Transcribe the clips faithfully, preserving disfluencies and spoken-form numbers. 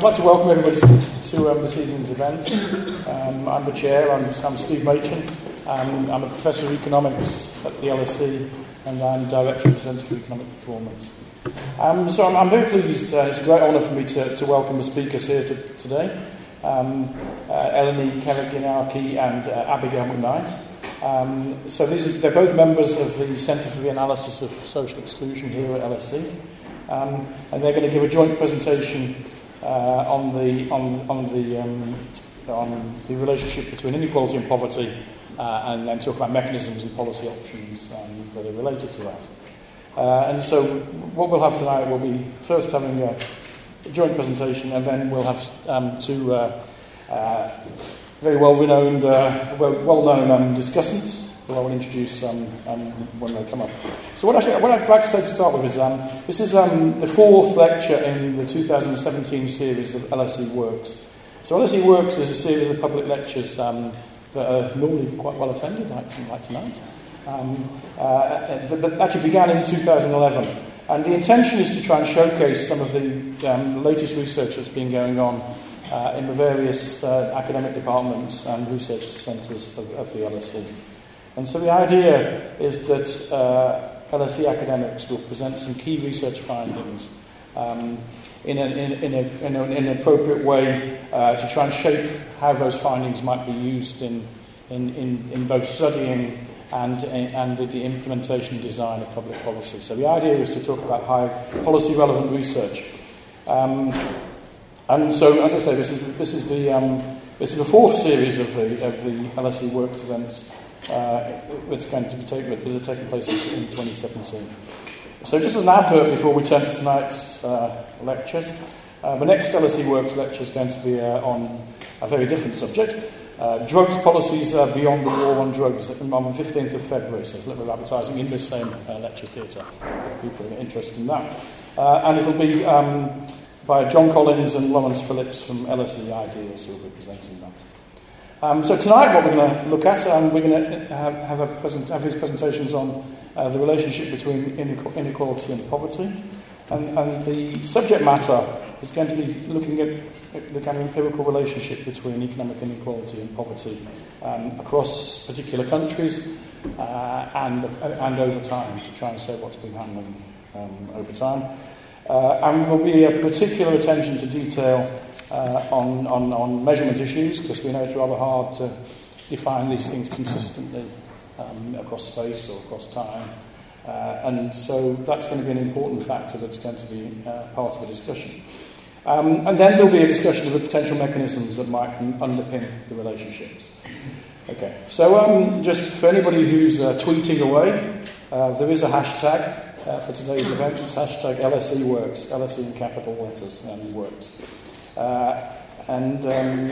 like to welcome everybody to, to um, this evening's event. Um, I'm the chair, I'm, I'm Steve Machin. Um, I'm a professor of economics at the L S E, and I'm director of the Centre for Economic Performance. Um, so I'm, I'm very pleased, uh, it's a great honour for me to, to welcome the speakers here to, today. Um, uh, Eleni Karaginaki and uh, Abigail McKnight. Um, so these are, they're both members of the Centre for the Analysis of Social Exclusion here at L S E. Um, and they're going to give a joint presentation uh, on the on on the um, on the relationship between inequality and poverty, uh, and then talk about mechanisms and policy options um, that are related to that. Uh, and so, what we'll have tonight will be first having a, a joint presentation, and then we'll have um, two uh, uh, very well-renowned, uh, well, well-known um, discussants, who I will introduce um, um, when they come up. So what, actually, what I'd like to say to start with is, um, this is um, the fourth lecture in the two thousand seventeen series of L S E Works. So L S E Works is a series of public lectures um, that are normally quite well attended, like, like tonight. Um, uh, that, that actually began in two thousand eleven. And the intention is to try and showcase some of the um, latest research that's been going on uh, in the various uh, academic departments and research centres of, of the L S E. And so the idea is that uh, L S E academics will present some key research findings um, in, a, in, in, a, in, a, in an appropriate way uh, to try and shape how those findings might be used in, in, in, in both studying and, and the, the implementation and design of public policy. So the idea is to talk about high policy relevant research. Um, and so, as I say, this is, this is, the, um, this is the fourth series of the, of the L S E Works events. Uh, it's going to be taking, that are taking place in, in twenty seventeen. So just as an advert before we turn to tonight's uh, lectures, uh, the next L S E Works lecture is going to be uh, on a very different subject, uh, drugs policies uh, beyond the war on drugs, on the fifteenth of February, so there's a little bit of advertising in this same uh, lecture theatre, if people are interested in that. Uh, and it'll be um, by John Collins and Lawrence Phillips from L S E Ideas who will be presenting that. Um, so tonight what we're going to look at, um, we're going to have, have, a present, have these presentations on uh, the relationship between inequality and poverty. And, and the subject matter is going to be looking at the kind of empirical relationship between economic inequality and poverty um, across particular countries uh, and, and over time, to try and say what's been happening um, over time. Uh, and there will be a particular attention to detail Uh, on, on, on measurement issues, because we know it's rather hard to define these things consistently um, across space or across time. Uh, and so that's going to be an important factor that's going to be uh, part of the discussion. Um, and then there'll be a discussion of the potential mechanisms that might underpin the relationships. Okay, so um, just for anybody who's uh, tweeting away, uh, there is a hashtag uh, for today's event. It's hashtag L S E Works, L S E in capital letters, and Works. Uh, and um,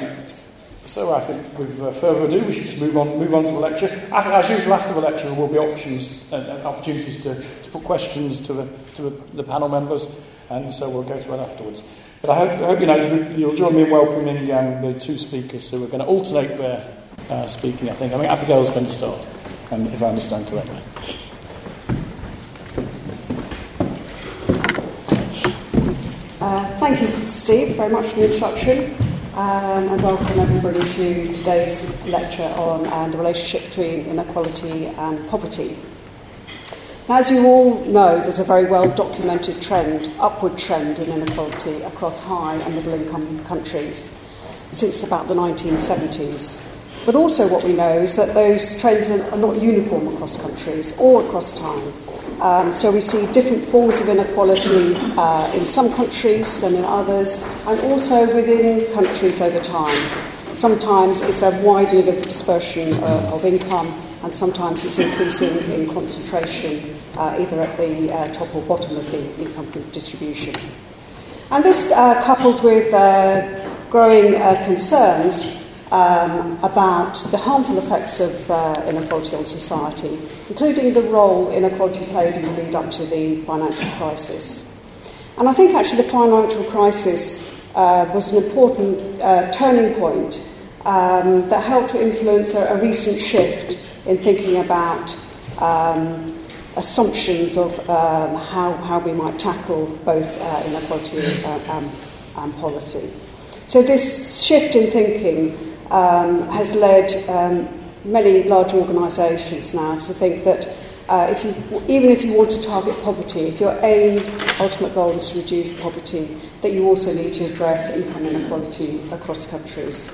so I think with uh, further ado, we should just move on move on to the lecture. After, as usual, after the lecture, there will be options and, and opportunities to, to put questions to the to the, the panel members, and so we'll go to that afterwards. But I hope, I hope you know you'll join me in welcoming um, the two speakers who are going to alternate their uh, speaking. I think I mean Abigail's going to start, um, if I understand correctly. Uh, thank you, Steve, very much for the introduction, um, and welcome everybody to today's lecture on uh, the relationship between inequality and poverty. Now, as you all know, there's a very well-documented trend, upward trend in inequality across high and middle-income countries since about the nineteen seventies. But also what we know is that those trends are not uniform across countries or across time. Um, so we see different forms of inequality uh, in some countries than in others, and also within countries over time. Sometimes it's a widening of the dispersion uh, of income, and sometimes it's increasing in concentration, uh, either at the uh, top or bottom of the income distribution. And this, uh, coupled with uh, growing uh, concerns Um, about the harmful effects of uh, inequality on society, including the role inequality played in the lead up to the financial crisis. And I think actually the financial crisis uh, was an important uh, turning point um, that helped to influence a, a recent shift in thinking about um, assumptions of um, how, how we might tackle both uh, inequality uh, um, and policy. So this shift in thinking um, has led um, many large organisations now to think that uh, if you, even if you want to target poverty, if your aim, ultimate goal is to reduce poverty, that you also need to address income inequality across countries.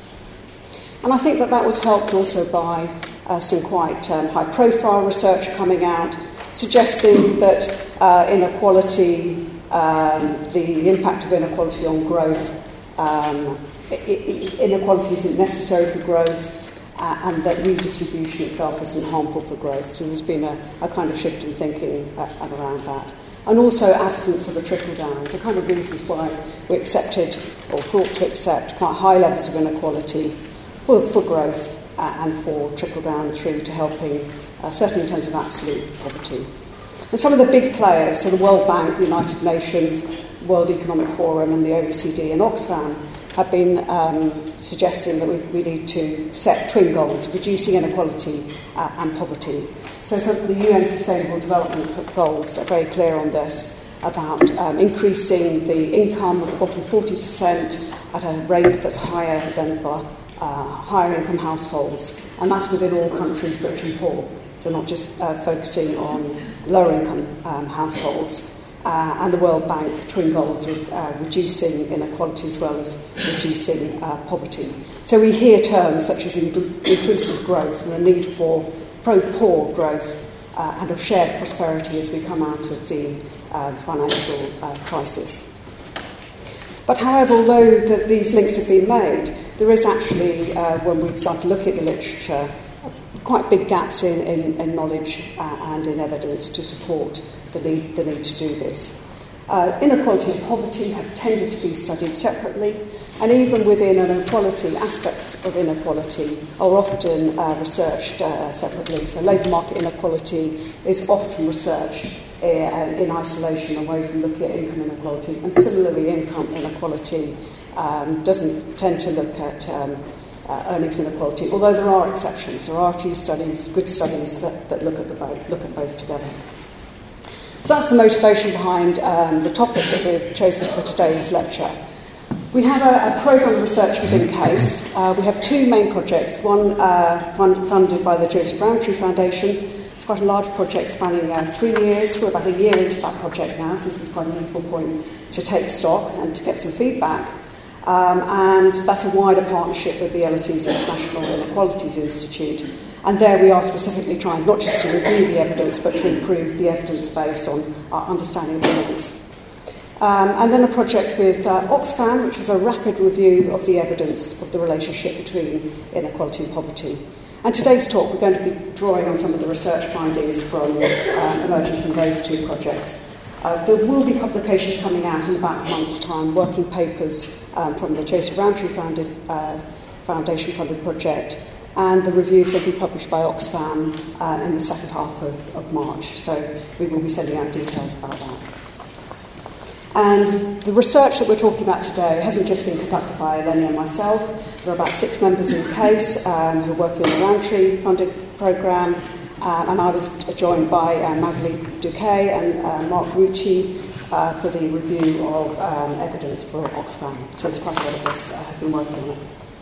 And I think that that was helped also by uh, some quite um, high-profile research coming out, suggesting that uh, inequality, um, the impact of inequality on growth, um, I- I- inequality isn't necessary for growth, uh, and that redistribution itself isn't harmful for growth. So there's been a, a kind of shift in thinking uh, around that. And also absence of a trickle-down, the kind of reasons why we accepted or thought to accept quite high levels of inequality for, for growth uh, and for trickle-down through to helping, uh, certainly in terms of absolute poverty. And some of the big players, so the World Bank, the United Nations, World Economic Forum and the O E C D and Oxfam, have been um, suggesting that we, we need to set twin goals, reducing inequality uh, and poverty. So, so the U N Sustainable Development Goals are very clear on this, about um, increasing the income of the bottom forty percent at a rate that's higher than for uh, higher income households. And that's within all countries, rich and poor. So not just uh, focusing on lower income um, households. Uh, and the World Bank twin goals of uh, reducing inequality as well as reducing uh, poverty. So we hear terms such as incl- inclusive growth and the need for pro-poor growth uh, and of shared prosperity as we come out of the uh, financial uh, crisis. But however, although the, these links have been made, there is actually, uh, when we start to look at the literature, quite big gaps in, in, in knowledge uh, and in evidence to support the need, the need to do this. Uh, inequality and poverty have tended to be studied separately, and even within inequality, aspects of inequality are often uh, researched uh, separately. So labour market inequality is often researched uh, in isolation, away from looking at income inequality, and similarly income inequality um, doesn't tend to look at um, Uh, earnings inequality, although there are exceptions. There are a few studies, good studies, that, that look at the both, look at both together. So that's the motivation behind um, the topic that we've chosen for today's lecture. We have a, a programme of research within CASE. Uh, we have two main projects, one uh, fund, funded by the Joseph Rowntree Foundation. It's quite a large project spanning uh, three years. We're about a year into that project now, so this is quite a useful point to take stock and to get some feedback. Um, and that's a wider partnership with the L S E's International Inequalities Institute. And there we are specifically trying not just to review the evidence, but to improve the evidence base on our understanding of the links. Um, and then a project with uh, Oxfam, which is a rapid review of the evidence of the relationship between inequality and poverty. And today's talk, we're going to be drawing on some of the research findings from um, emerging from those two projects. Uh, there will be publications coming out in about a month's time, working papers um, from the Joseph Rowntree founded, uh, Foundation funded project, and the reviews will be published by Oxfam uh, in the second half of, of March. So we will be sending out details about that. And the research that we're talking about today hasn't just been conducted by Eleni and myself. There are about six members in CASE um, who are working on the Rowntree funded programme. Uh, and I was joined by uh, Magali Duquet and uh, Mark Rucci uh, for the review of um, evidence for Oxfam. So it's quite a lot of us uh, have been working on it.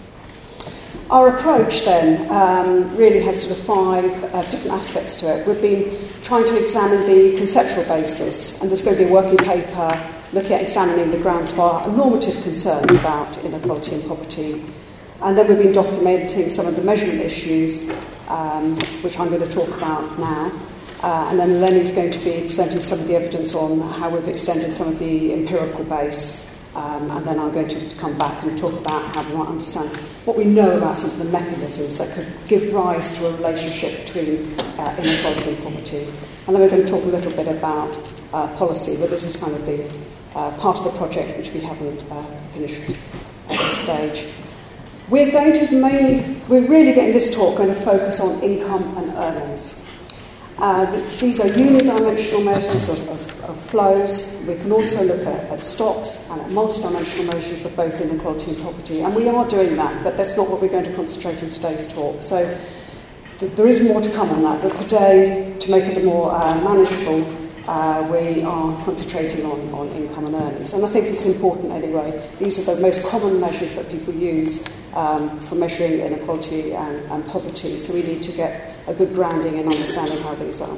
Our approach then um, really has sort of five uh, different aspects to it. We've been trying to examine the conceptual basis, and there's going to be a working paper looking at examining the grounds for our normative concerns about inequality and poverty. And then we've been documenting some of the measurement issues, um, which I'm going to talk about now. Uh, and then Eleni's going to be presenting some of the evidence on how we've extended some of the empirical base. Um, and then I'm going to come back and talk about how we might understand what we know about some of the mechanisms that could give rise to a relationship between uh, inequality and poverty. And then we're going to talk a little bit about uh, policy, but this is kind of the uh, part of the project which we haven't uh, finished at this stage. We're going to mainly, we're really getting this talk going to focus on income and earnings. Uh, th- these are unidimensional measures of, of, of flows. We can also look at, at stocks and at multidimensional measures of both inequality and poverty. And we are doing that, but that's not what we're going to concentrate on today's talk. So th- there is more to come on that. But today, to make it more uh, manageable, uh, we are concentrating on, on income and earnings. And I think it's important anyway. These are the most common measures that people use um, for measuring inequality and, and poverty. So we need to get a good grounding in understanding how these are.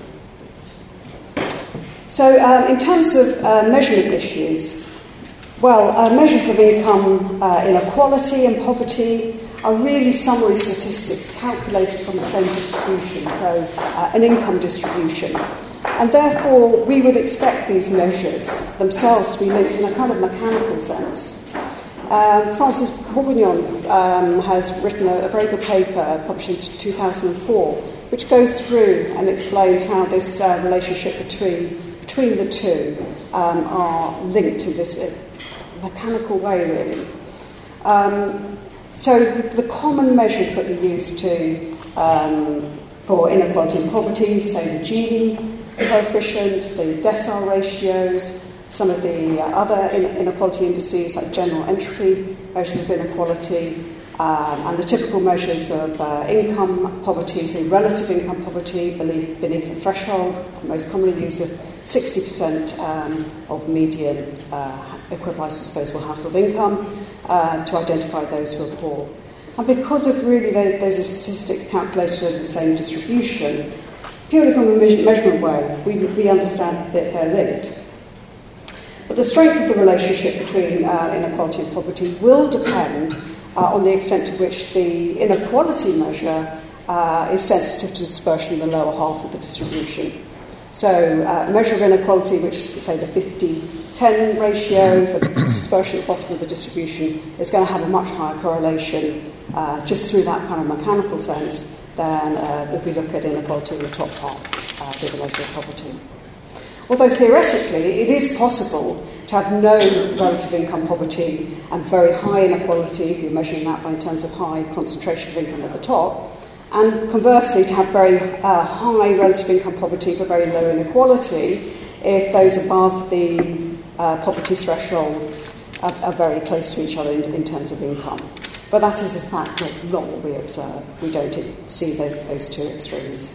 So um, in terms of uh, measurement issues, well, uh, measures of income uh, inequality and poverty are really summary statistics calculated from the same distribution, so uh, an income distribution. And therefore, we would expect these measures themselves to be linked in a kind of mechanical sense. Um, Francis Bourguignon um, has written a, a very good paper published in two thousand four, which goes through and explains how this uh, relationship between between the two um, are linked in this uh, mechanical way, really. Um, so the, the common measures that we use to um, for inequality and poverty, say the Gini coefficient, the decile ratios, some of the uh, other inequality indices like general entropy measures of inequality, um, and the typical measures of uh, income poverty, so relative income poverty beneath, beneath the threshold, most commonly used of sixty percent um, of median uh, equivalized disposable household income uh, to identify those who are poor. And because of really there's, there's a statistic calculated over the same distribution, purely from a measurement way, we, we understand that they're linked. But the strength of the relationship between uh, inequality and poverty will depend uh, on the extent to which the inequality measure uh, is sensitive to dispersion in the lower half of the distribution. So uh, a measure of inequality, which is, say, the fifty ten ratio, the dispersion at the bottom of the distribution, is going to have a much higher correlation uh, just through that kind of mechanical sense than uh, if we look at inequality in the top half, uh, with the measure of poverty. Although theoretically it is possible to have no relative income poverty and very high inequality, if you're measuring that by in terms of high concentration of income at the top, and conversely to have very uh, high relative income poverty but very low inequality if those above the uh, poverty threshold are, are very close to each other in, in terms of income. But that is in fact not, not what we observe. We don't see those, those two extremes.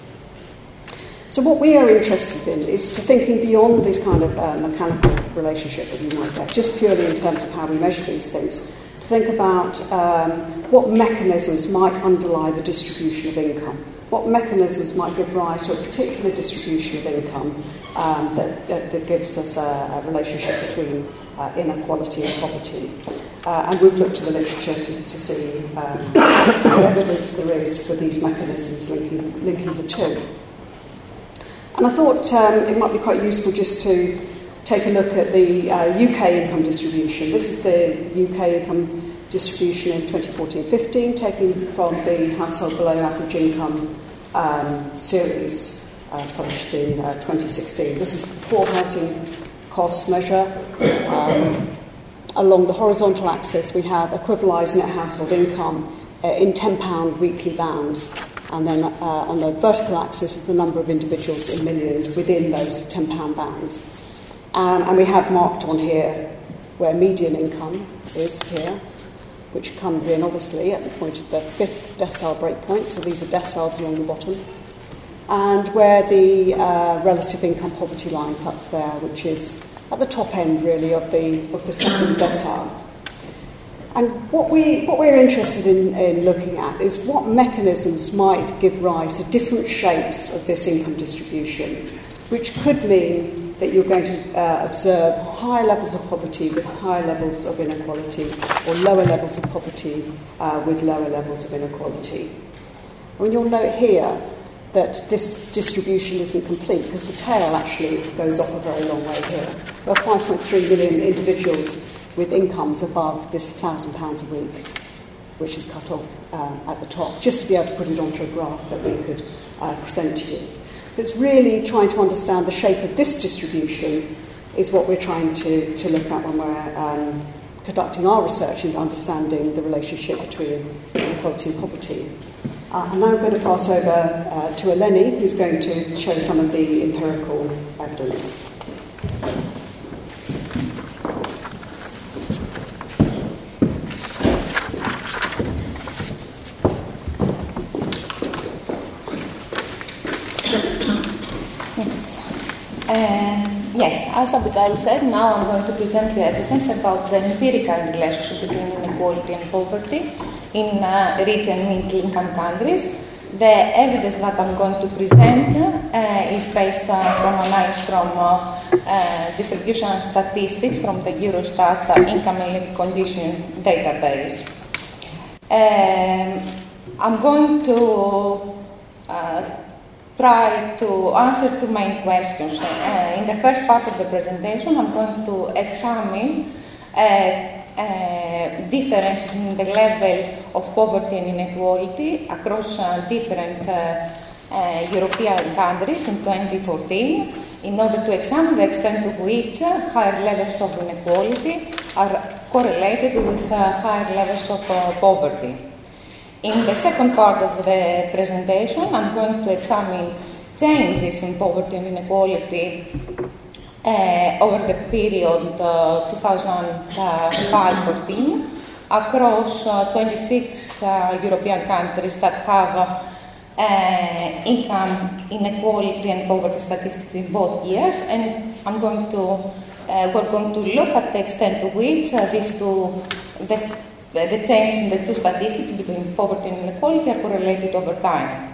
So what we are interested in is to thinking beyond this kind of uh, mechanical relationship that you might get, just purely in terms of how we measure these things, to think about um, what mechanisms might underlie the distribution of income, what mechanisms might give rise to a particular distribution of income um, that, that, that gives us a, a relationship between uh, inequality and poverty. Uh, and we've looked to the literature to, to see um, what evidence there is for these mechanisms linking, linking the two. And I thought um, it might be quite useful just to take a look at the uh, U K income distribution. This is the U K income distribution in twenty fourteen fifteen, taken from the Household Below Average Income um, series uh, published in uh, twenty sixteen. This is the before housing costs measure. Um, along the horizontal axis, we have equivalised net household income uh, in ten pound weekly bounds. And then uh, on the vertical axis is the number of individuals in millions within those ten pound bounds. Um, and we have marked on here where median income is here, which comes in obviously at the point of the fifth decile breakpoint, so these are deciles along the bottom, and where the uh, relative income poverty line cuts there, which is at the top end really of the of the second decile. And what, we, what we're interested in, in looking at is what mechanisms might give rise to different shapes of this income distribution, which could mean that you're going to uh, observe higher levels of poverty with higher levels of inequality, or lower levels of poverty uh, with lower levels of inequality. And you'll note here that this distribution isn't complete because the tail actually goes off a very long way here. There are five point three million individuals with incomes above this one thousand pounds a week, which is cut off um, at the top, just to be able to put it onto a graph that we could uh, present to you. So it's really trying to understand the shape of this distribution is what we're trying to, to look at when we're um, conducting our research into understanding the relationship between inequality and poverty. Uh, and now I'm going to pass over uh, to Eleni, who's going to show some of the empirical evidence. Um, yes, as Abigail said, now I'm going to present you evidence about the empirical relationship between inequality and poverty in uh, rich and middle-income countries. The evidence that I'm going to present uh, is based uh, from analysis from uh, uh, distribution and statistics from the Eurostat uh, income and living condition database. Um, I'm going to uh, try to answer two main questions. Uh, in the first part of the presentation, I'm going to examine uh, uh, differences in the level of poverty and inequality across uh, different uh, uh, European countries in twenty fourteen, in order to examine the extent to which uh, higher levels of inequality are correlated with uh, higher levels of uh, poverty. In the second part of the presentation, I'm going to examine changes in poverty and inequality uh, over the period uh, two thousand five to fourteen across uh, twenty-six uh, European countries that have uh, income inequality and poverty statistics in both years, and I'm going to uh, we're going to look at the extent to which uh, these two the, the changes in the two statistics between poverty and inequality are correlated over time.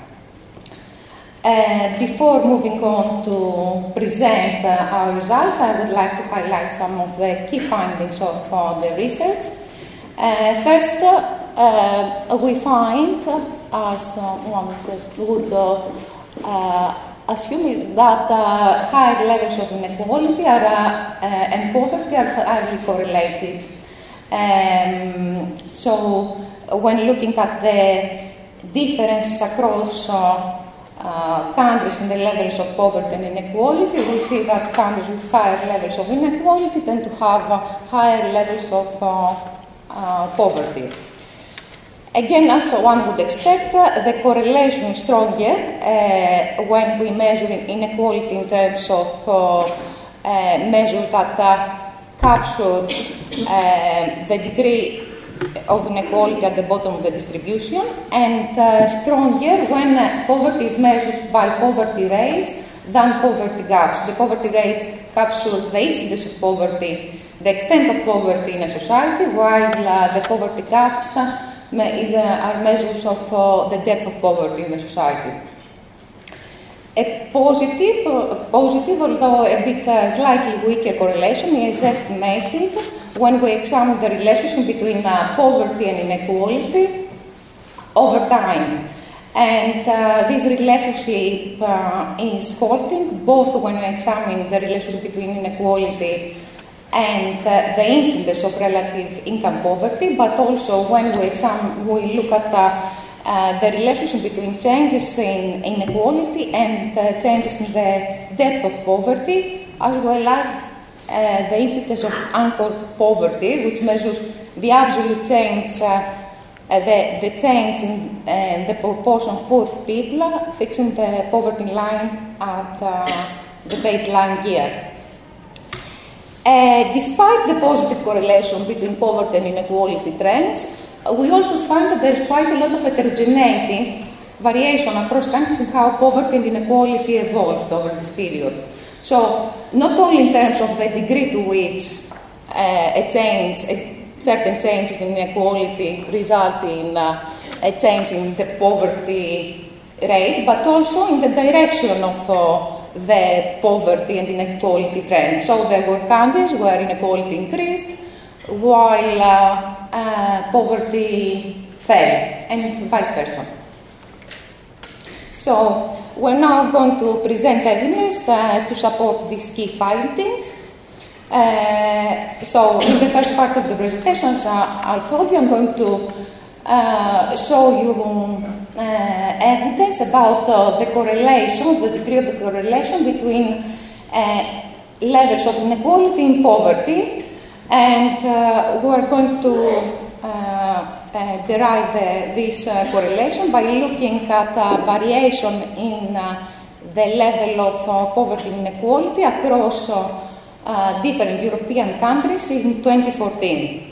Uh, before moving on to present uh, our results, I would like to highlight some of the key findings of uh, the research. Uh, first, uh, we find, uh, as uh, one would uh, uh, assume, that uh, higher levels of inequality are, uh, uh, and poverty are highly correlated. Um, so, when looking at the differences across uh, uh, countries in the levels of poverty and inequality, we see that countries with higher levels of inequality tend to have uh, higher levels of uh, uh, poverty. Again, as one would expect, uh, the correlation is stronger uh, when we measure inequality in terms of uh, uh, measures that uh, capture uh, the degree of inequality at the bottom of the distribution, and uh, stronger when uh, poverty is measured by poverty rates than poverty gaps. The poverty rates capture the incidence of poverty, the extent of poverty in a society, while uh, the poverty gaps uh, is, uh, are measures of uh, the depth of poverty in the society. A positive, uh, positive, although a bit uh, slightly weaker correlation is estimated when we examine the relationship between uh, poverty and inequality over time. And uh, this relationship uh, is holding both when we examine the relationship between inequality and uh, the incidence of relative income poverty, but also when we examine, we look at uh, uh, the relationship between changes in inequality and uh, changes in the depth of poverty, as well as uh, the incidence of anchor poverty, which measures the absolute change, uh, uh, the, the change in uh, the proportion of poor people, fixing the poverty line at uh, the baseline year. Uh, despite the positive correlation between poverty and inequality trends, uh, we also find that there is quite a lot of heterogeneity, variation across countries in how poverty and inequality evolved over this period. So, not only in terms of the degree to which uh, a change, a certain changes in inequality result in uh, a change in the poverty rate, but also in the direction of uh, the poverty and inequality trend. So there were countries where inequality increased while uh, uh, poverty fell, and vice versa. So we're now going to present evidence uh, to support these key findings. Uh, so in the first part of the presentation, uh, I told you I'm going to uh, show you uh, evidence about uh, the correlation, the degree of the correlation between uh, levels of inequality and poverty, and uh, we are going to uh, uh, derive uh, this uh, correlation by looking at uh, variation in uh, the level of uh, poverty and inequality across uh, uh, different European countries in twenty fourteen.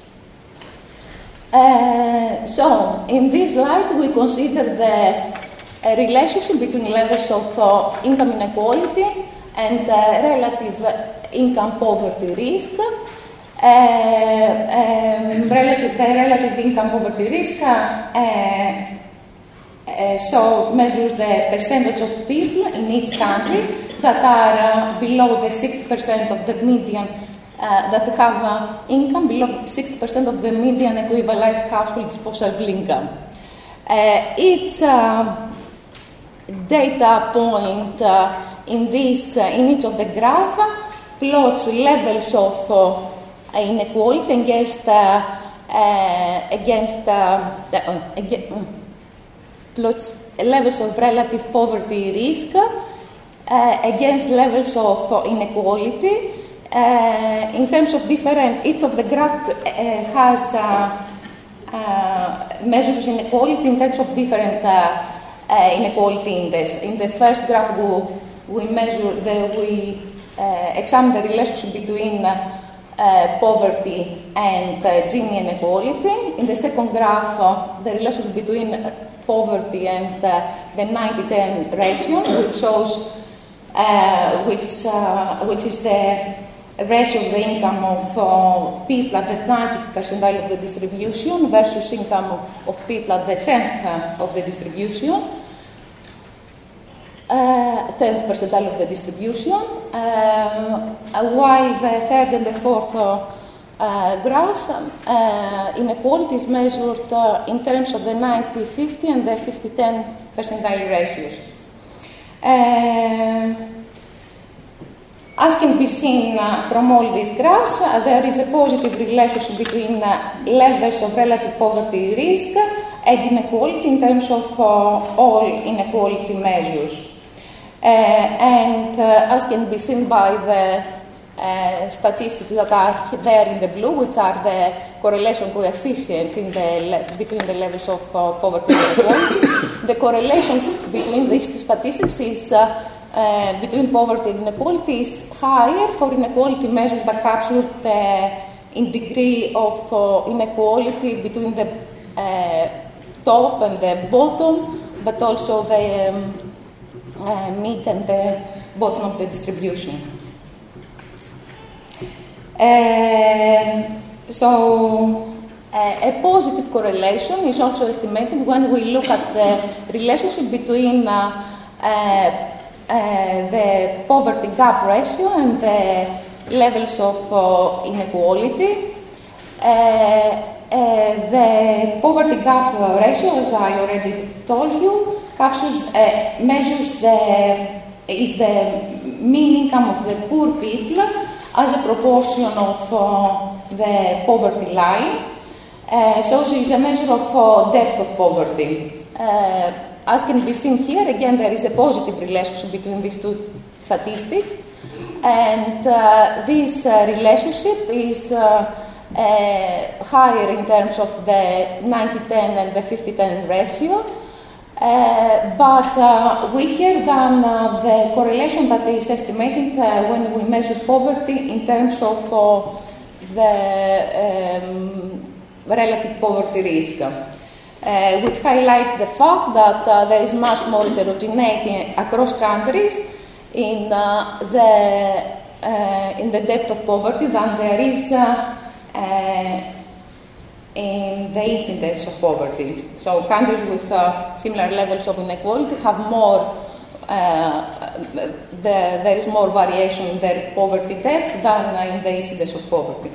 Uh, so, in this light, we consider the a relationship between levels of uh, income inequality and uh, relative income poverty risk. Uh, um, relative, the relative income poverty risk uh, uh, so measures the percentage of people in each country that are uh, below the sixty percent of the median, uh, that have uh, income below sixty percent of the median equivalized household disposable income. Uh, each uh, data point uh, in this, uh, in each of the graph, plots levels of uh, inequality against uh, uh, against uh, the, uh, against, uh, plots levels of relative poverty risk uh, against levels of uh, inequality uh, in terms of different. Each of the graph uh, has uh, uh, measures inequality in terms of different uh, uh, inequality index. In the first graph, we, we measure the we uh, examine the relationship between uh, Uh, poverty and uh, Gini inequality. In the second graph, uh, the relationship between uh, poverty and uh, the ninety ten ratio, which shows uh, which, uh, which is the ratio of the income of uh, people at the ninetieth percentile of the distribution versus income of, of people at the tenth uh, of the distribution. Uh, tenth percentile of the distribution, uh, while the third and the fourth uh, uh, graphs, uh, inequality is measured uh, in terms of the ninety fifty and the fifty ten percentile ratios. Uh, as can be seen uh, from all these graphs, uh, there is a positive relationship between uh, levels of relative poverty risk and inequality in terms of uh, all inequality measures. Uh, and uh, as can be seen by the uh, statistics that are there in the blue, which are the correlation coefficient in the le- between the levels of uh, poverty and inequality, the correlation between these two statistics is uh, uh, between poverty and inequality is higher for inequality measures that capture the in degree of uh, inequality between the uh, top and the bottom, but also the um, Uh, mid and the bottom of the distribution. Uh, so, uh, a positive correlation is also estimated when we look at the relationship between uh, uh, uh, the poverty gap ratio and the levels of uh, inequality. Uh, uh, the poverty gap ratio, as I already told you, captures, uh, measures the, is the mean income of the poor people as a proportion of uh, the poverty line. Uh, so it is a measure of uh, depth of poverty. Uh, as can be seen here, again, there is a positive relationship between these two statistics. And uh, this uh, relationship is uh, uh, higher in terms of the ninety ten and the fifty ten ratio. Uh, but uh, weaker than uh, the correlation that is estimated uh, when we measure poverty in terms of uh, the um, relative poverty risk, uh, which highlight the fact that uh, there is much more heterogeneity across countries in uh, the uh, in the depth of poverty than there is uh, uh, in the incidence of poverty. So countries with uh, similar levels of inequality have more, uh, the, there is more variation in their poverty depth than uh, in the incidence of poverty.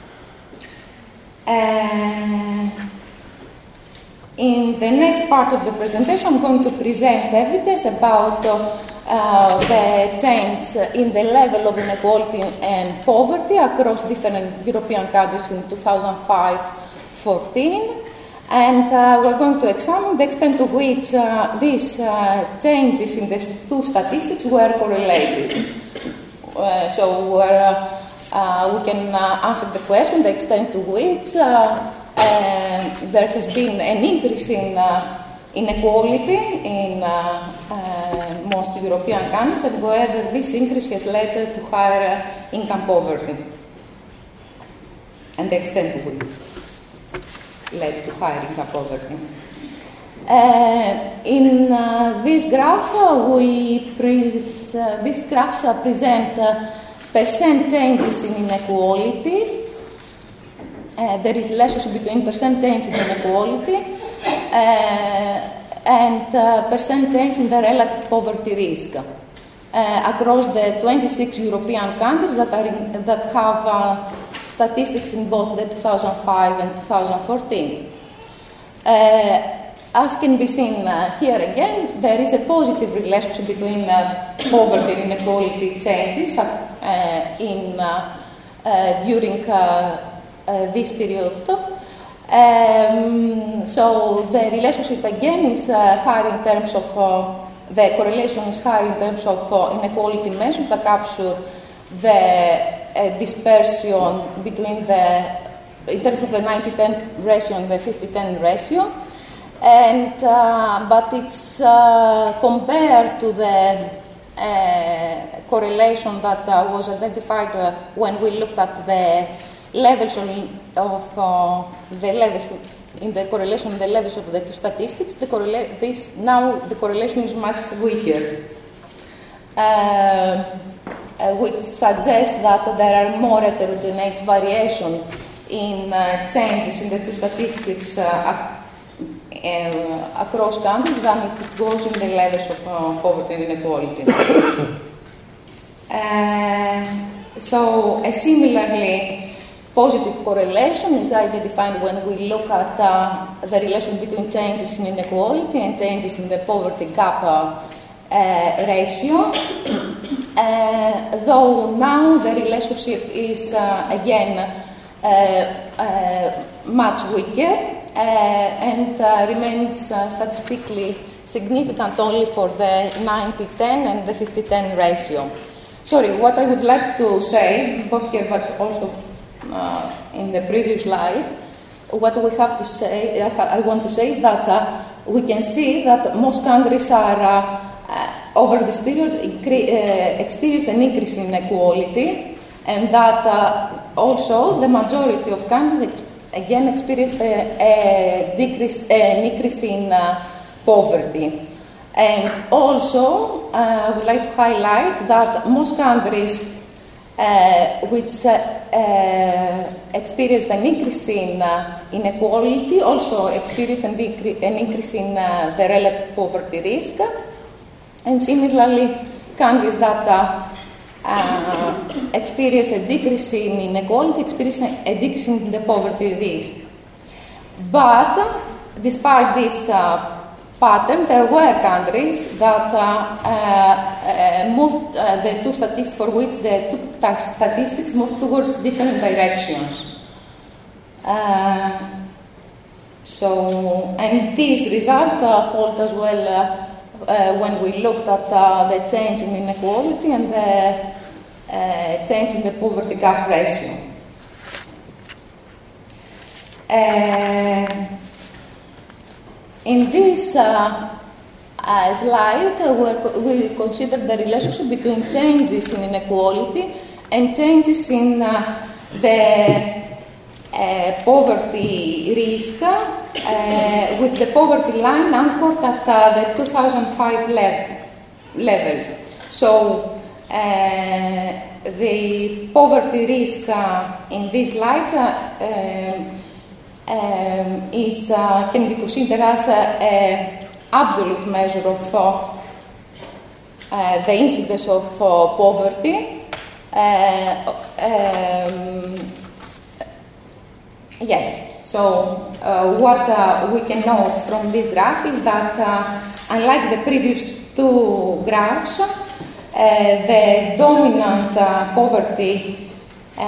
Uh, in the next part of the presentation, I'm going to present evidence about uh, uh, the change in the level of inequality and poverty across different European countries in two thousand five fourteen, and uh, we're going to examine the extent to which uh, these uh, changes in the two statistics were correlated. Uh, so uh, uh, we can uh, answer the question, the extent to which uh, uh, there has been an increase in uh, inequality in uh, uh, most European countries, and whether this increase has led to higher uh, income poverty, and the extent to which led to higher income poverty. Uh, Uh, in uh, this graph, uh, we pre- uh, these graphs uh, present uh, percent changes in inequality, uh, the relationship between percent changes in inequality uh, and uh, percent change in the relative poverty risk uh, across the twenty-six European countries that, are in, that have uh, statistics in both the two thousand five and two thousand fourteen. Uh, As can be seen uh, here again, there is a positive relationship between uh, poverty and inequality changes uh, in, uh, uh, during uh, uh, this period. Um, so the relationship again is uh, higher in terms of, uh, the correlation is higher in terms of uh, inequality measures that capture the uh, dispersion between the, in terms of the ninety ten ratio and the fifty ten ratio. And, uh, but it's uh, compared to the uh, correlation that uh, was identified uh, when we looked at the levels of, of uh, the levels in the correlation of the levels of the two statistics. The correla- this now the correlation is much weaker, uh, uh, which suggests that there are more heterogeneous variation in uh, changes in the two statistics. Uh, Uh, across countries than it goes in the levels of uh, poverty and inequality. uh, so, a similarly positive correlation is identified when we look at uh, the relation between changes in inequality and changes in the poverty gap uh, uh, ratio. uh, though now the relationship is uh, again uh, uh, much weaker. Uh, and uh, remains uh, statistically significant only for the ninety ten and the fifty ten ratio. Sorry, what I would like to say, both here but also uh, in the previous slide, what we have to say, uh, I want to say is that uh, we can see that most countries are, uh, uh, over this period, incre- uh, experience an increase in inequality, and that uh, also the majority of countries experience again experienced a, a decrease, an increase in uh, poverty. And also, uh, I would like to highlight that most countries uh, which uh, uh, experienced an increase in uh, inequality also experienced an, decre- an increase in uh, the relative poverty risk. And similarly, countries that uh, Uh, experience a decrease in inequality, experience a decrease in the poverty risk. But despite this uh, pattern, there were countries that uh, uh, moved uh, the two statistics for which the two statistics moved towards different directions. Uh, so, and this result uh, hold as well. Uh, Uh, when we looked at uh, the change in inequality and the uh, change in the poverty gap ratio. Uh, in this uh, uh, slide, uh, we consider the relationship between changes in inequality and changes in uh, the Uh, poverty risk, uh, with the poverty line anchored at uh, the two thousand five level, levels. So, uh, the poverty risk uh, in this slide uh, um, is, uh, can be considered as an absolute measure of uh, uh, the incidence of uh, poverty. Uh, um, Yes, so uh, what uh, we can note from this graph is that uh, unlike the previous two graphs, uh, the dominant uh, poverty uh,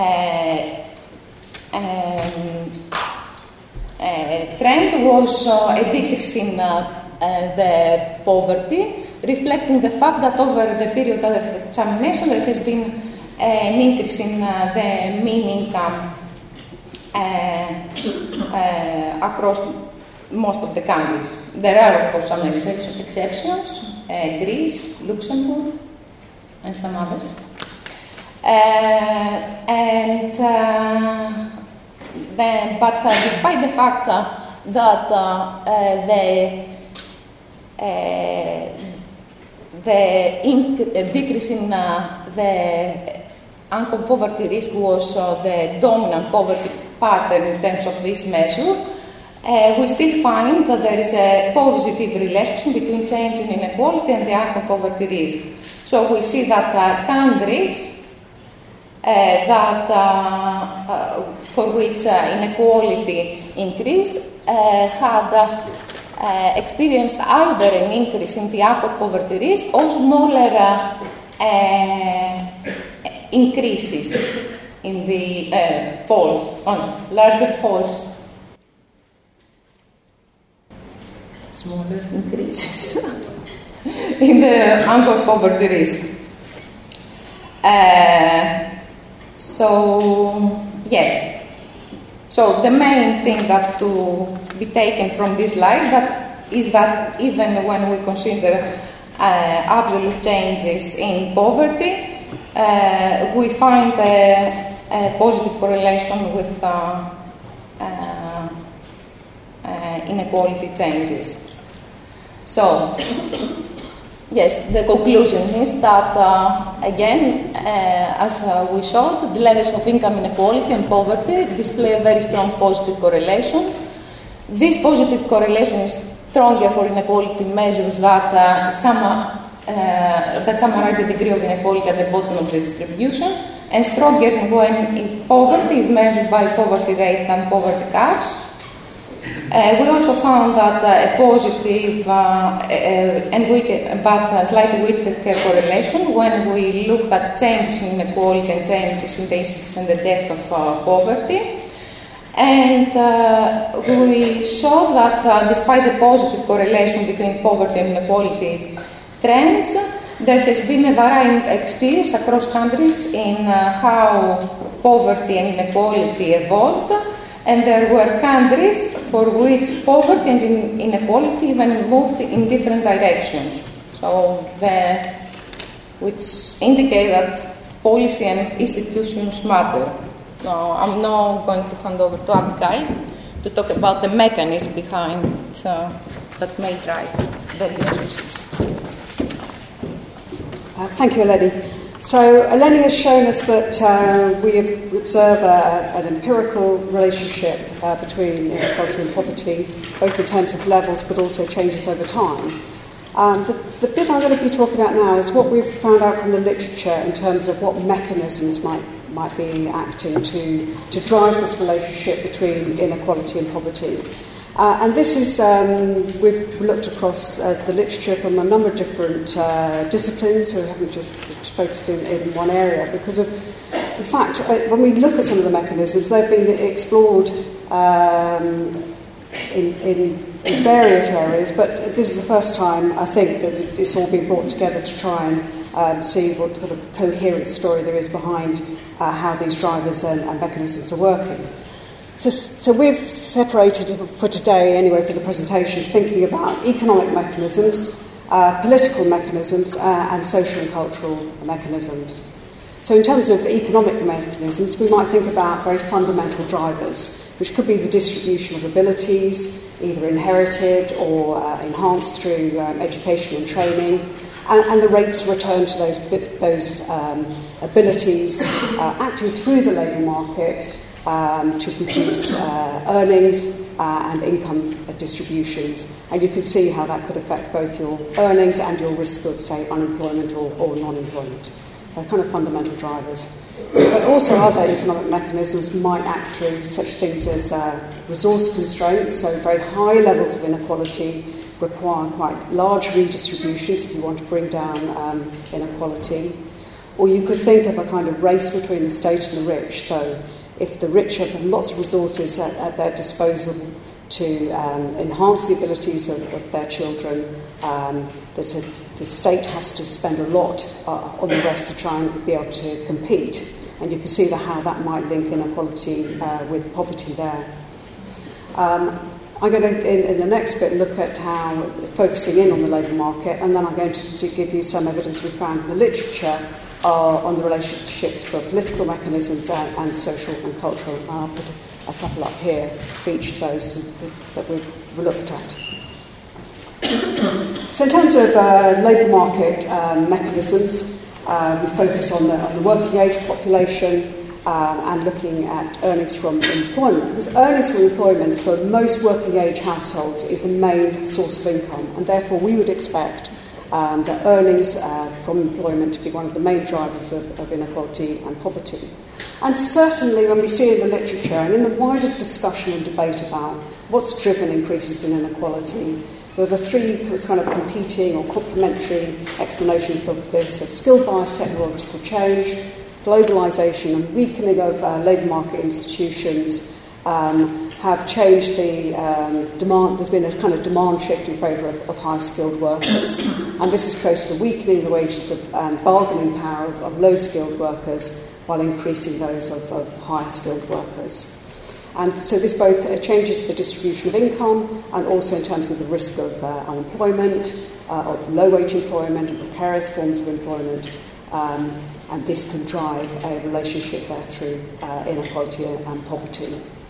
um, uh, trend was uh, a decrease in uh, uh, the poverty, reflecting the fact that over the period of the examination there has been uh, an increase in uh, the mean income Uh, uh, across most of the countries. There are, of course, some ex- exceptions, uh, Greece, Luxembourg, and some others. Uh, and uh, then, but uh, despite the fact uh, that uh, uh, the uh, the inc- decrease in uh, the income poverty risk was uh, the dominant poverty pattern in terms of this measure. Uh, we still find that there is a positive relation between change in inequality and the income poverty risk. So we see that uh, countries uh, that uh, uh, for which uh, inequality increased uh, had uh, uh, experienced either an increase in the income poverty risk or smaller uh, uh, increases in the uh, falls, on larger falls. Smaller increases in the income poverty risk. Uh, so, yes. So the main thing that to be taken from this slide that is that even when we consider uh, absolute changes in poverty, uh, we find a, a positive correlation with uh, uh, uh, inequality changes. So, yes, the conclusion is that, uh, again, uh, as uh, we showed, the levels of income inequality and poverty display a very strong positive correlation. This positive correlation is stronger for inequality measures that, uh, sum, uh, that summarize the degree of inequality at the bottom of the distribution, and stronger when in poverty is measured by poverty rate and poverty caps. Uh, we also found that uh, a positive uh, uh, and weak, but uh, slightly weaker correlation when we looked at changes in inequality and changes in the incidence and the depth of uh, poverty. And uh, we saw that uh, despite the positive correlation between poverty and inequality trends, there has been a varying experience across countries in uh, how poverty and inequality evolved. And there were countries for which poverty and inequality even moved in different directions. So, the, which indicate that policy and institutions matter. So, I'm now going to hand over to Abigail to talk about the mechanism behind uh, that may drive the relationships. Uh, thank you, Eleni. So Eleni has shown us that uh, we observe a, an empirical relationship uh, between inequality and poverty, both in terms of levels but also changes over time. Um, the, the bit I'm going to be talking about now is what we've found out from the literature in terms of what mechanisms might might be acting to, to drive this relationship between inequality and poverty. Uh, and this is, um, we've looked across uh, the literature from a number of different uh, disciplines, so we haven't just focused in, in one area, because of, in fact, when we look at some of the mechanisms, they've been explored um, in, in, in various areas, but this is the first time, I think, that it's all been brought together to try and um, see what sort of coherent story there is behind uh, how these drivers and, and mechanisms are working. So, so we've separated for today, anyway, for the presentation, thinking about economic mechanisms, uh, political mechanisms, uh, and social and cultural mechanisms. So in terms of economic mechanisms, we might think about very fundamental drivers, which could be the distribution of abilities, either inherited or uh, enhanced through um, education and training, and, and the rates of return to those, those um, abilities uh, acting through the labour market Um, to produce uh, earnings uh, and income distributions. And you can see how that could affect both your earnings and your risk of, say, unemployment or, or non-employment. They're kind of fundamental drivers. But also other economic mechanisms might act through such things as uh, resource constraints, so very high levels of inequality require quite large redistributions if you want to bring down um, inequality. Or you could think of a kind of race between the state and the rich. So if the rich have lots of resources at, at their disposal to um, enhance the abilities of, of their children, um, there's a, the state has to spend a lot uh, on the rest to try and be able to compete. And you can see the, how that might link inequality uh, with poverty there. Um, I'm going to, in, in the next bit, look at how, focusing in on the labour market, and then I'm going to, to give you some evidence we found in the literature uh, on the relationships for political mechanisms and, and social and cultural. And I'll put a, a couple up here for each of those that, that we've looked at. So in terms of uh, labour market um, mechanisms, uh, we focus on the, on the working age population um, and looking at earnings from employment. Because earnings from employment for most working age households is the main source of income, and therefore we would expect um, that earnings uh, from employment to be one of the main drivers of, of inequality and poverty. And certainly when we see in the literature and in the wider discussion and debate about what's driven increases in inequality, there are the three kind of competing or complementary explanations of this: of skill bias, technological change, globalisation and weakening of uh, labour market institutions um, have changed the um, demand. There's been a kind of demand shift in favour of, of high skilled workers, and this has created a weakening of the wages of, and bargaining power of, of low skilled workers while increasing those of, of higher skilled workers. And so this both uh, changes the distribution of income and also in terms of the risk of uh, unemployment, uh, of low-wage employment and precarious forms of employment, um, and this can drive a relationship there through uh, inequality and poverty.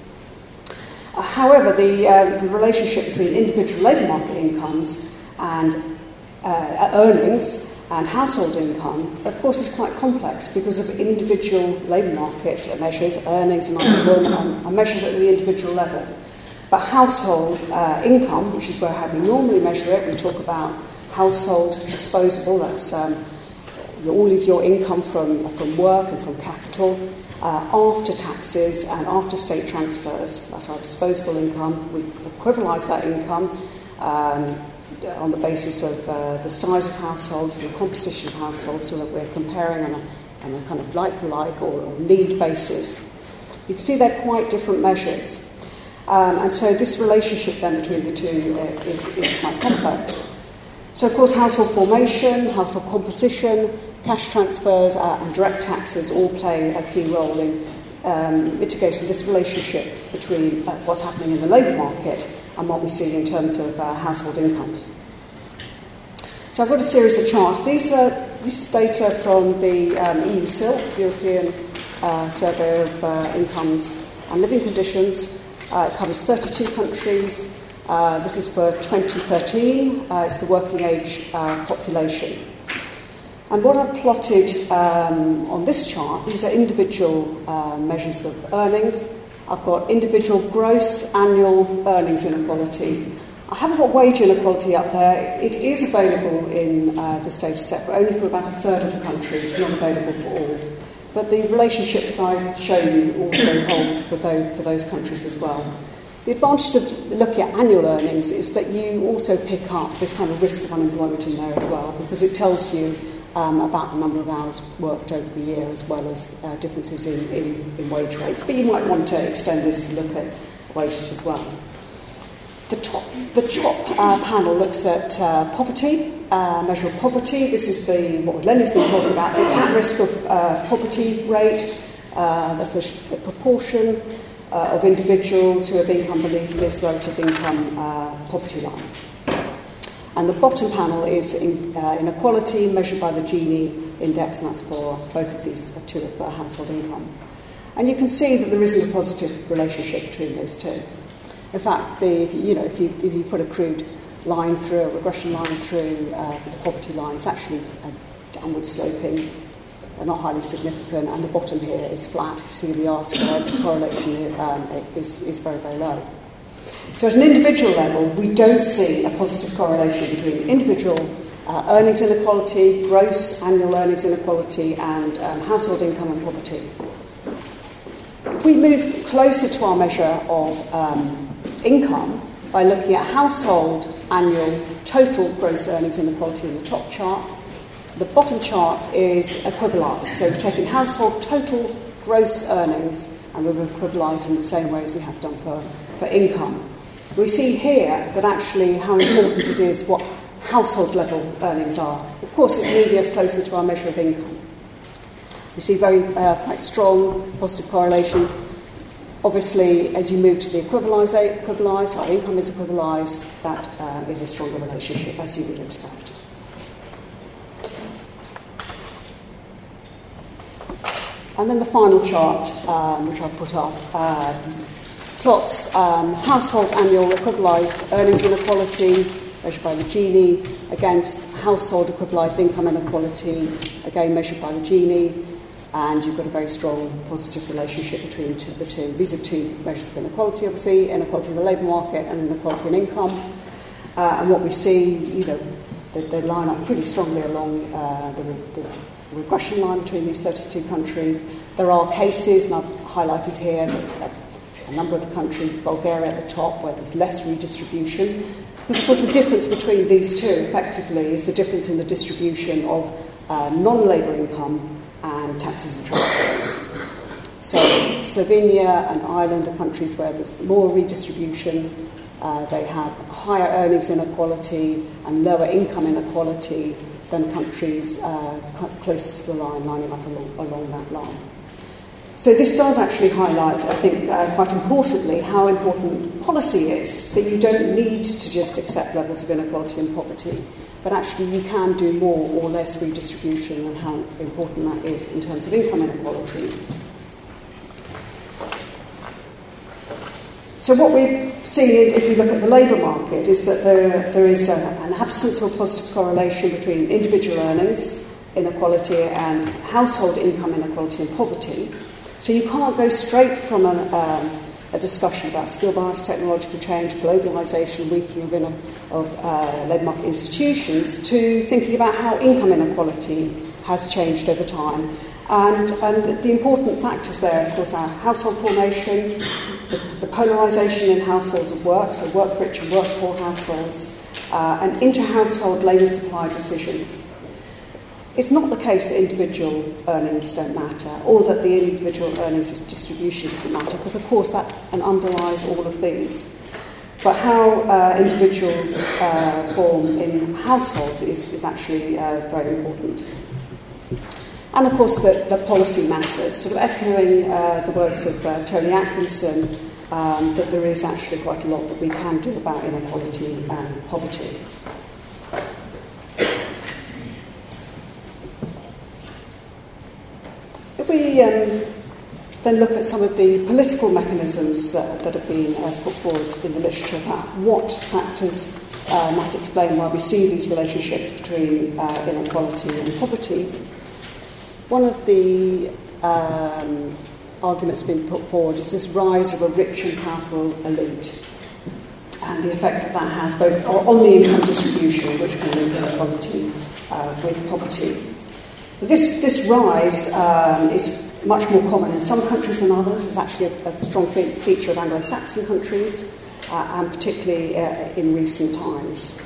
Uh, however, the, uh, the relationship between individual labour market incomes and uh, earnings and household income, of course, is quite complex because of individual labour market measures. Earnings and unemployment are measured at the individual level. But household uh, income, which is where how we normally measure it, we talk about household disposable, that's um, all of your income from, from work and from capital, uh, after taxes and after state transfers. That's our disposable income. We equivalize that income um, on the basis of uh, the size of households and the composition of households, so that we're comparing on a, on a kind of like-for-like or, or need basis. You can see they're quite different measures. Um, and so this relationship then between the two uh, is, is quite complex. So of course household formation, household composition, cash transfers uh, and direct taxes all play a key role in um, mitigating this relationship between uh, what's happening in the labour market and what we see in terms of uh, household incomes. So I've got a series of charts. These are, this is data from the um, E U SILP, European uh, Survey of uh, Incomes and Living Conditions. Uh, it covers thirty-two countries. Uh, this is for twenty thirteen. Uh, it's the working age uh, population. And what I've plotted um, on this chart, these are individual uh, measures of earnings. I've got individual gross annual earnings inequality. I haven't got wage inequality up there. It is available in uh, this data set, but only for about a third of the countries. It's not available for all. But the relationships I show you also hold for those, for those countries as well. The advantage of looking at annual earnings is that you also pick up this kind of risk of unemployment in there as well, because it tells you Um, about the number of hours worked over the year, as well as uh, differences in, in, in wage rates. But you might want to extend this to look at wages as well. The top, the top uh, panel looks at uh, poverty, uh, measure of poverty. This is the what Lenny's been talking about, the at-risk of uh, poverty rate. Uh, that's a, a proportion uh, of individuals who have income beneath this relative income uh, poverty line. And the bottom panel is in, uh, inequality measured by the Gini index, and that's for both of these two of uh, household income. And you can see that there isn't a positive relationship between those two. In fact, the, if you, you know, if you, if you put a crude line through, a regression line through uh, the poverty line, it's actually a downward sloping. They're not highly significant, and the bottom here is flat. You see the R squared correlation um, is, is very, very low. So at an individual level, we don't see a positive correlation between individual uh, earnings inequality, gross annual earnings inequality, and um, household income and poverty. If we move closer to our measure of um, income by looking at household annual total gross earnings inequality in the top chart, the bottom chart is equivalised. So we've taken household total gross earnings and we've equivalised in the same way as we have done for, for income. We see here that actually how important it is what household level earnings are. Of course, it's moving us closer to our measure of income. We see very uh, quite strong positive correlations. Obviously, as you move to the equivalised, equivalised our income is equivalised, that uh, is a stronger relationship, as you would expect. And then the final chart, um, which I've put up, uh, plots um, household annual equivalised earnings inequality measured by the Gini, against household equivalised income inequality, again measured by the Gini, and you've got a very strong positive relationship between two, the two. These are two measures of inequality, obviously, inequality in the labour market and inequality in income. Uh, and what we see, you know, they, they line up pretty strongly along uh, the, the regression line between these thirty-two countries. There are cases, and I've highlighted here that a number of the countries, Bulgaria at the top, where there's less redistribution. Because, of course, the difference between these two, effectively, is the difference in the distribution of uh, non-labour income and taxes and transports. So Slovenia and Ireland are countries where there's more redistribution. Uh, they have higher earnings inequality and lower income inequality than countries uh, closest to the line, lining up along, along that line. So this does actually highlight, I think, uh, quite importantly, how important policy is, that you don't need to just accept levels of inequality and poverty, but actually you can do more or less redistribution, and how important that is in terms of income inequality. So what we've seen, if you look at the labour market, is that there, there is a, an absence of a positive correlation between individual earnings inequality and household income inequality and poverty. So you can't go straight from an, um, a discussion about skill bias, technological change, globalisation, weakening of, in, of uh, labour market institutions, to thinking about how income inequality has changed over time. And, and the important factors there, of course, are household formation, the, the polarisation in households of work, so work-rich and work-poor households, uh, and inter-household labour supply decisions. It's not the case that individual earnings don't matter, or that the individual earnings distribution doesn't matter, because, of course, that and underlies all of these. But how uh, individuals uh, form in households is, is actually uh, very important. And, of course, the, the policy matters, sort of echoing uh, the words of uh, Tony Atkinson, um, that there is actually quite a lot that we can do about inequality and poverty. If we um, then look at some of the political mechanisms that, that have been uh, put forward in the literature about what factors uh, might explain why we see these relationships between uh, inequality and poverty, one of the um, arguments being put forward is this rise of a rich and powerful elite, and the effect that that has both on the income distribution, which can link inequality uh, with poverty. This, this rise um, is much more common in some countries than others. It's actually a, a strong fe- feature of Anglo-Saxon countries, uh, and particularly uh, in recent times.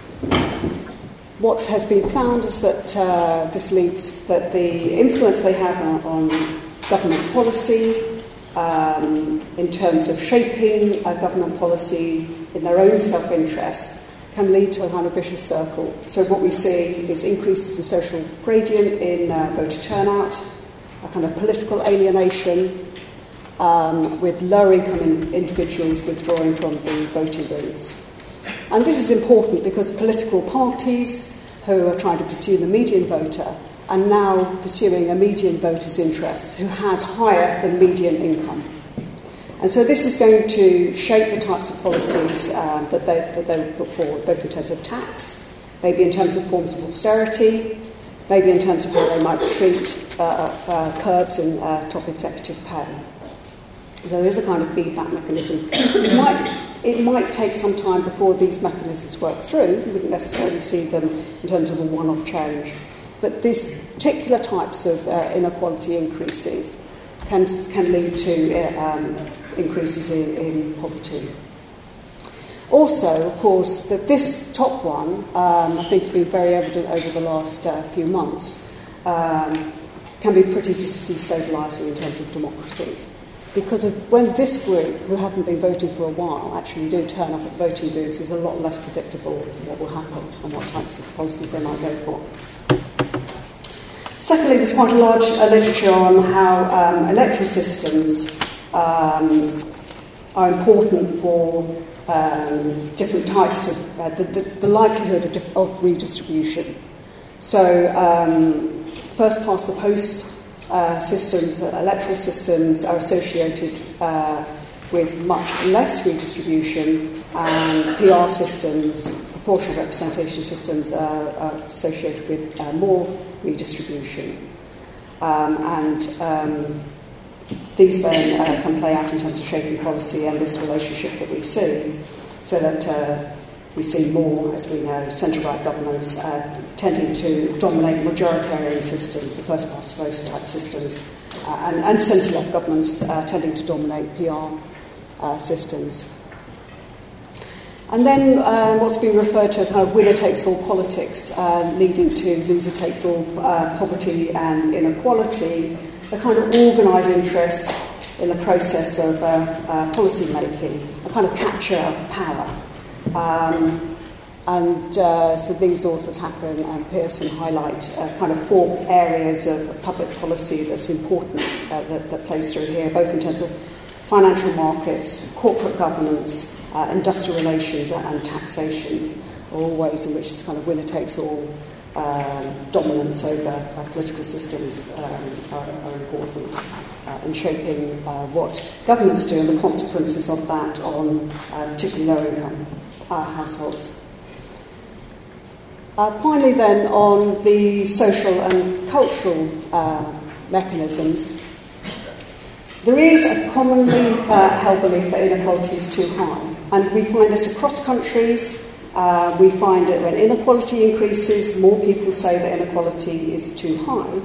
What has been found is that uh, this leads that the influence they have on, on government policy, um, in terms of shaping uh, government policy in their own self-interest, can lead to a kind of vicious circle. So what we see is increases in social gradient in uh, voter turnout, a kind of political alienation, um, with lower income in individuals withdrawing from the voting booths. And this is important because political parties who are trying to pursue the median voter are now pursuing a median voter's interest who has higher than median income. And so this is going to shape the types of policies um, that, they, that they put forward, both in terms of tax, maybe in terms of forms of austerity, maybe in terms of how they might treat uh, uh, curbs in uh, top executive pay. So there is a kind of feedback mechanism. It might, it might take some time before these mechanisms work through. You wouldn't necessarily see them in terms of a one-off change. But these particular types of uh, inequality increases can, can lead to uh, um, increases in, in poverty. Also, of course, that this top one, um, I think has been very evident over the last uh, few months, um, can be pretty destabilising in terms of democracies. Because of when this group, who haven't been voting for a while, actually do turn up at voting booths, it's a lot less predictable what will happen and what types of policies they might go for. Secondly, there's quite a large uh, literature on how um, electoral systems um, are important for um, different types of, uh, the, the, the likelihood of, dif- of redistribution. So, um, first past the post uh, systems, uh, electoral systems are associated uh, with much less redistribution, and P R systems proportional representation systems are, are associated with uh, more redistribution. Um, and um, these then uh, can play out in terms of shaping policy and this relationship that we see, so that uh, we see more, as we know, central-right governments uh, tending to dominate majoritarian systems, the first past the post type systems, uh, and, and centre-left governments uh, tending to dominate P R uh, systems. And then uh, what's been referred to as kind of winner-takes-all politics, uh, leading to loser-takes-all uh, poverty and inequality, a kind of organised interest in the process of uh, uh, policy making, a kind of capture of power. Um, and uh, so these authors, Hacker and Pearson, highlight uh, kind of four areas of public policy that's important, uh, that, that plays through here, both in terms of financial markets, corporate governance, uh, industrial relations, and taxation, are all ways in which this kind of winner-takes-all um, dominance over uh, political systems um, are, are important uh, in shaping uh, what governments do and the consequences of that on uh, particularly low-income uh, households. Uh, finally, then, on the social and cultural uh, mechanisms, there is a commonly uh, held belief that inequality is too high, and we find this across countries. Uh, we find it when inequality increases, more people say that inequality is too high,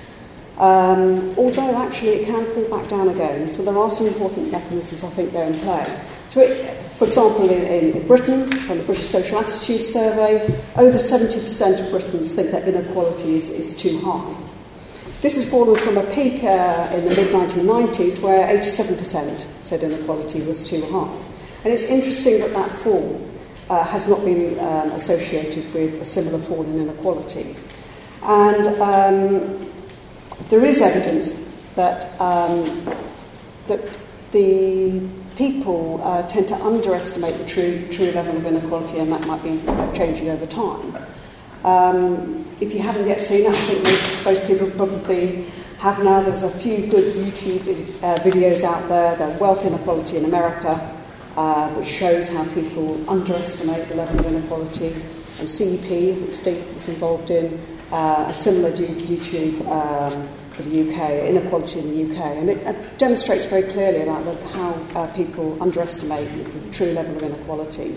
um, although actually it can fall back down again. So there are some important mechanisms, I think, there in play. So, it, for example, in, in Britain, from the British Social Attitudes Survey, over seventy percent of Britons think that inequality is, is too high. This has fallen from a peak uh, in the mid nineteen nineties where eighty-seven percent said inequality was too high. And it's interesting that that fall uh, has not been um, associated with a similar fall in inequality. And um, there is evidence that, um, that the people uh, tend to underestimate the true, true level of inequality, and that might be changing over time. Um, if you haven't yet seen it, I think most, most people probably have now. There's a few good YouTube uh, videos out there. There's Wealth Inequality in America, uh, which shows how people underestimate the level of inequality. And C E P, which Steve was involved in, uh, a similar YouTube um, for the U K, inequality in the U K. And it uh, demonstrates very clearly about the, how uh, people underestimate the true level of inequality.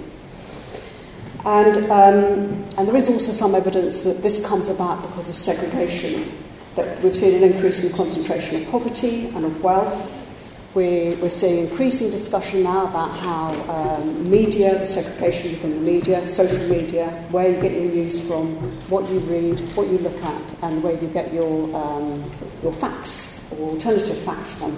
And, um, and there is also some evidence that this comes about because of segregation, that we've seen an increase in concentration of poverty and of wealth. We're, we're seeing increasing discussion now about how um, media, the segregation within the media, social media, where you get your news from, what you read, what you look at, and where you get your, um, your facts or alternative facts from.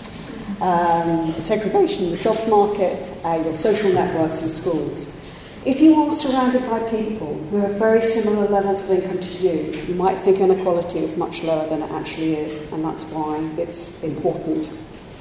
Um, segregation in the jobs market, uh, your social networks and schools. If you are surrounded by people who have very similar levels of income to you, you might think inequality is much lower than it actually is, and that's why it's important.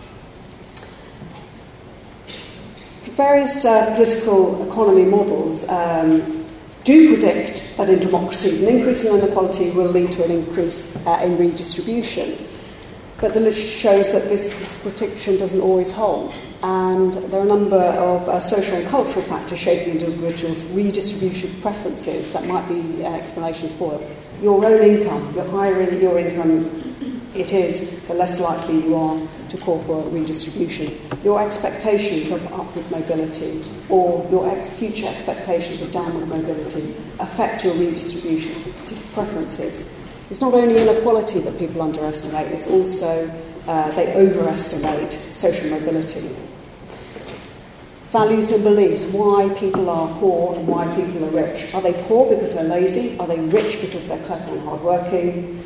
Various uh, political economy models um, do predict that in democracies an increase in inequality will lead to an increase uh, in redistribution. But the literature shows that this, this prediction doesn't always hold. And there are a number of uh, social and cultural factors shaping individuals' redistribution preferences that might be uh, explanations for it. Your own income, the higher your income it is, the less likely you are to call for redistribution. Your expectations of upward mobility or your ex- future expectations of downward mobility affect your redistribution preferences. It's not only inequality that people underestimate, it's also uh, they overestimate social mobility. Values and beliefs, why people are poor and why people are rich. Are they poor because they're lazy? Are they rich because they're clever and hardworking?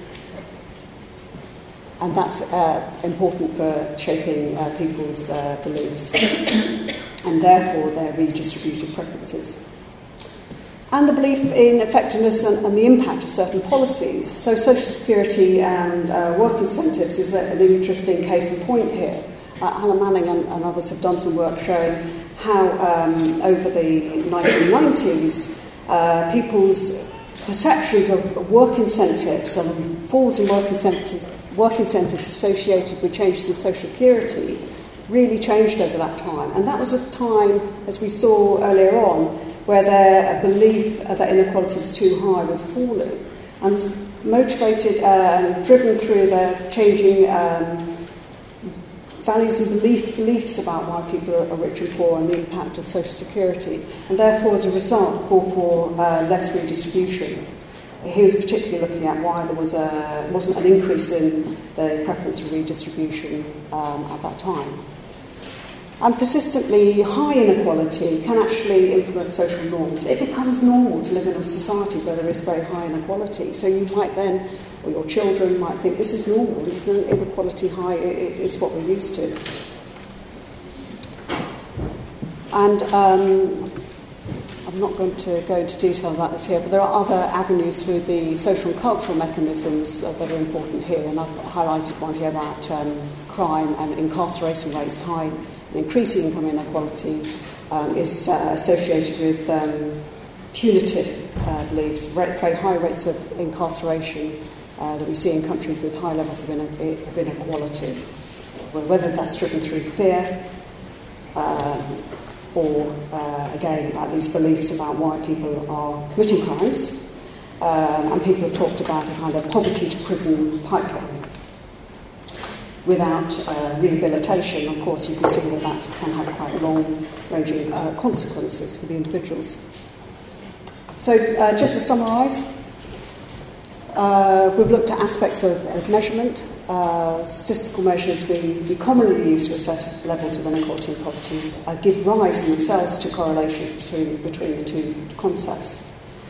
And that's uh, important for shaping uh, people's uh, beliefs and therefore their redistributive preferences. And the belief in effectiveness and, and the impact of certain policies. So social security and uh, work incentives is an interesting case in point here. Uh, Hannah Manning and, and others have done some work showing how um, over the nineteen nineties uh, people's perceptions of work incentives and falls in work incentives, work incentives associated with changes in social security really changed over that time. And that was a time, as we saw earlier on, where their belief that inequality was too high was falling, and was motivated and uh, driven through their changing um, values and belief, beliefs about why people are rich and poor and the impact of social security, and therefore, as a result, call for uh, less redistribution. He was particularly looking at why there was a, wasn't an increase in the preference for redistribution um, at that time. And persistently high inequality can actually influence social norms. It becomes normal to live in a society where there is very high inequality. So you might then, or your children might think, this is normal, this is inequality high, it, it's what we're used to. And um, I'm not going to go into detail about this here, but there are other avenues through the social and cultural mechanisms uh, that are important here, and I've highlighted one here about um, crime and incarceration rates. High and increasing income inequality um, is uh, associated with um, punitive uh, beliefs, very high rates of incarceration uh, that we see in countries with high levels of, ine- of inequality, whether that's driven through fear, um, or, uh, again, at these beliefs about why people are committing crimes. Um, and people have talked about a kind of poverty-to-prison pipeline. Without uh, rehabilitation, of course, you can see that that can have quite long-ranging uh, consequences for the individuals. So, uh, just to summarise, uh, we've looked at aspects of, of measurement. Uh, statistical measures we, we commonly use to assess levels of inequality and poverty uh, give rise in themselves to correlations between between the two concepts.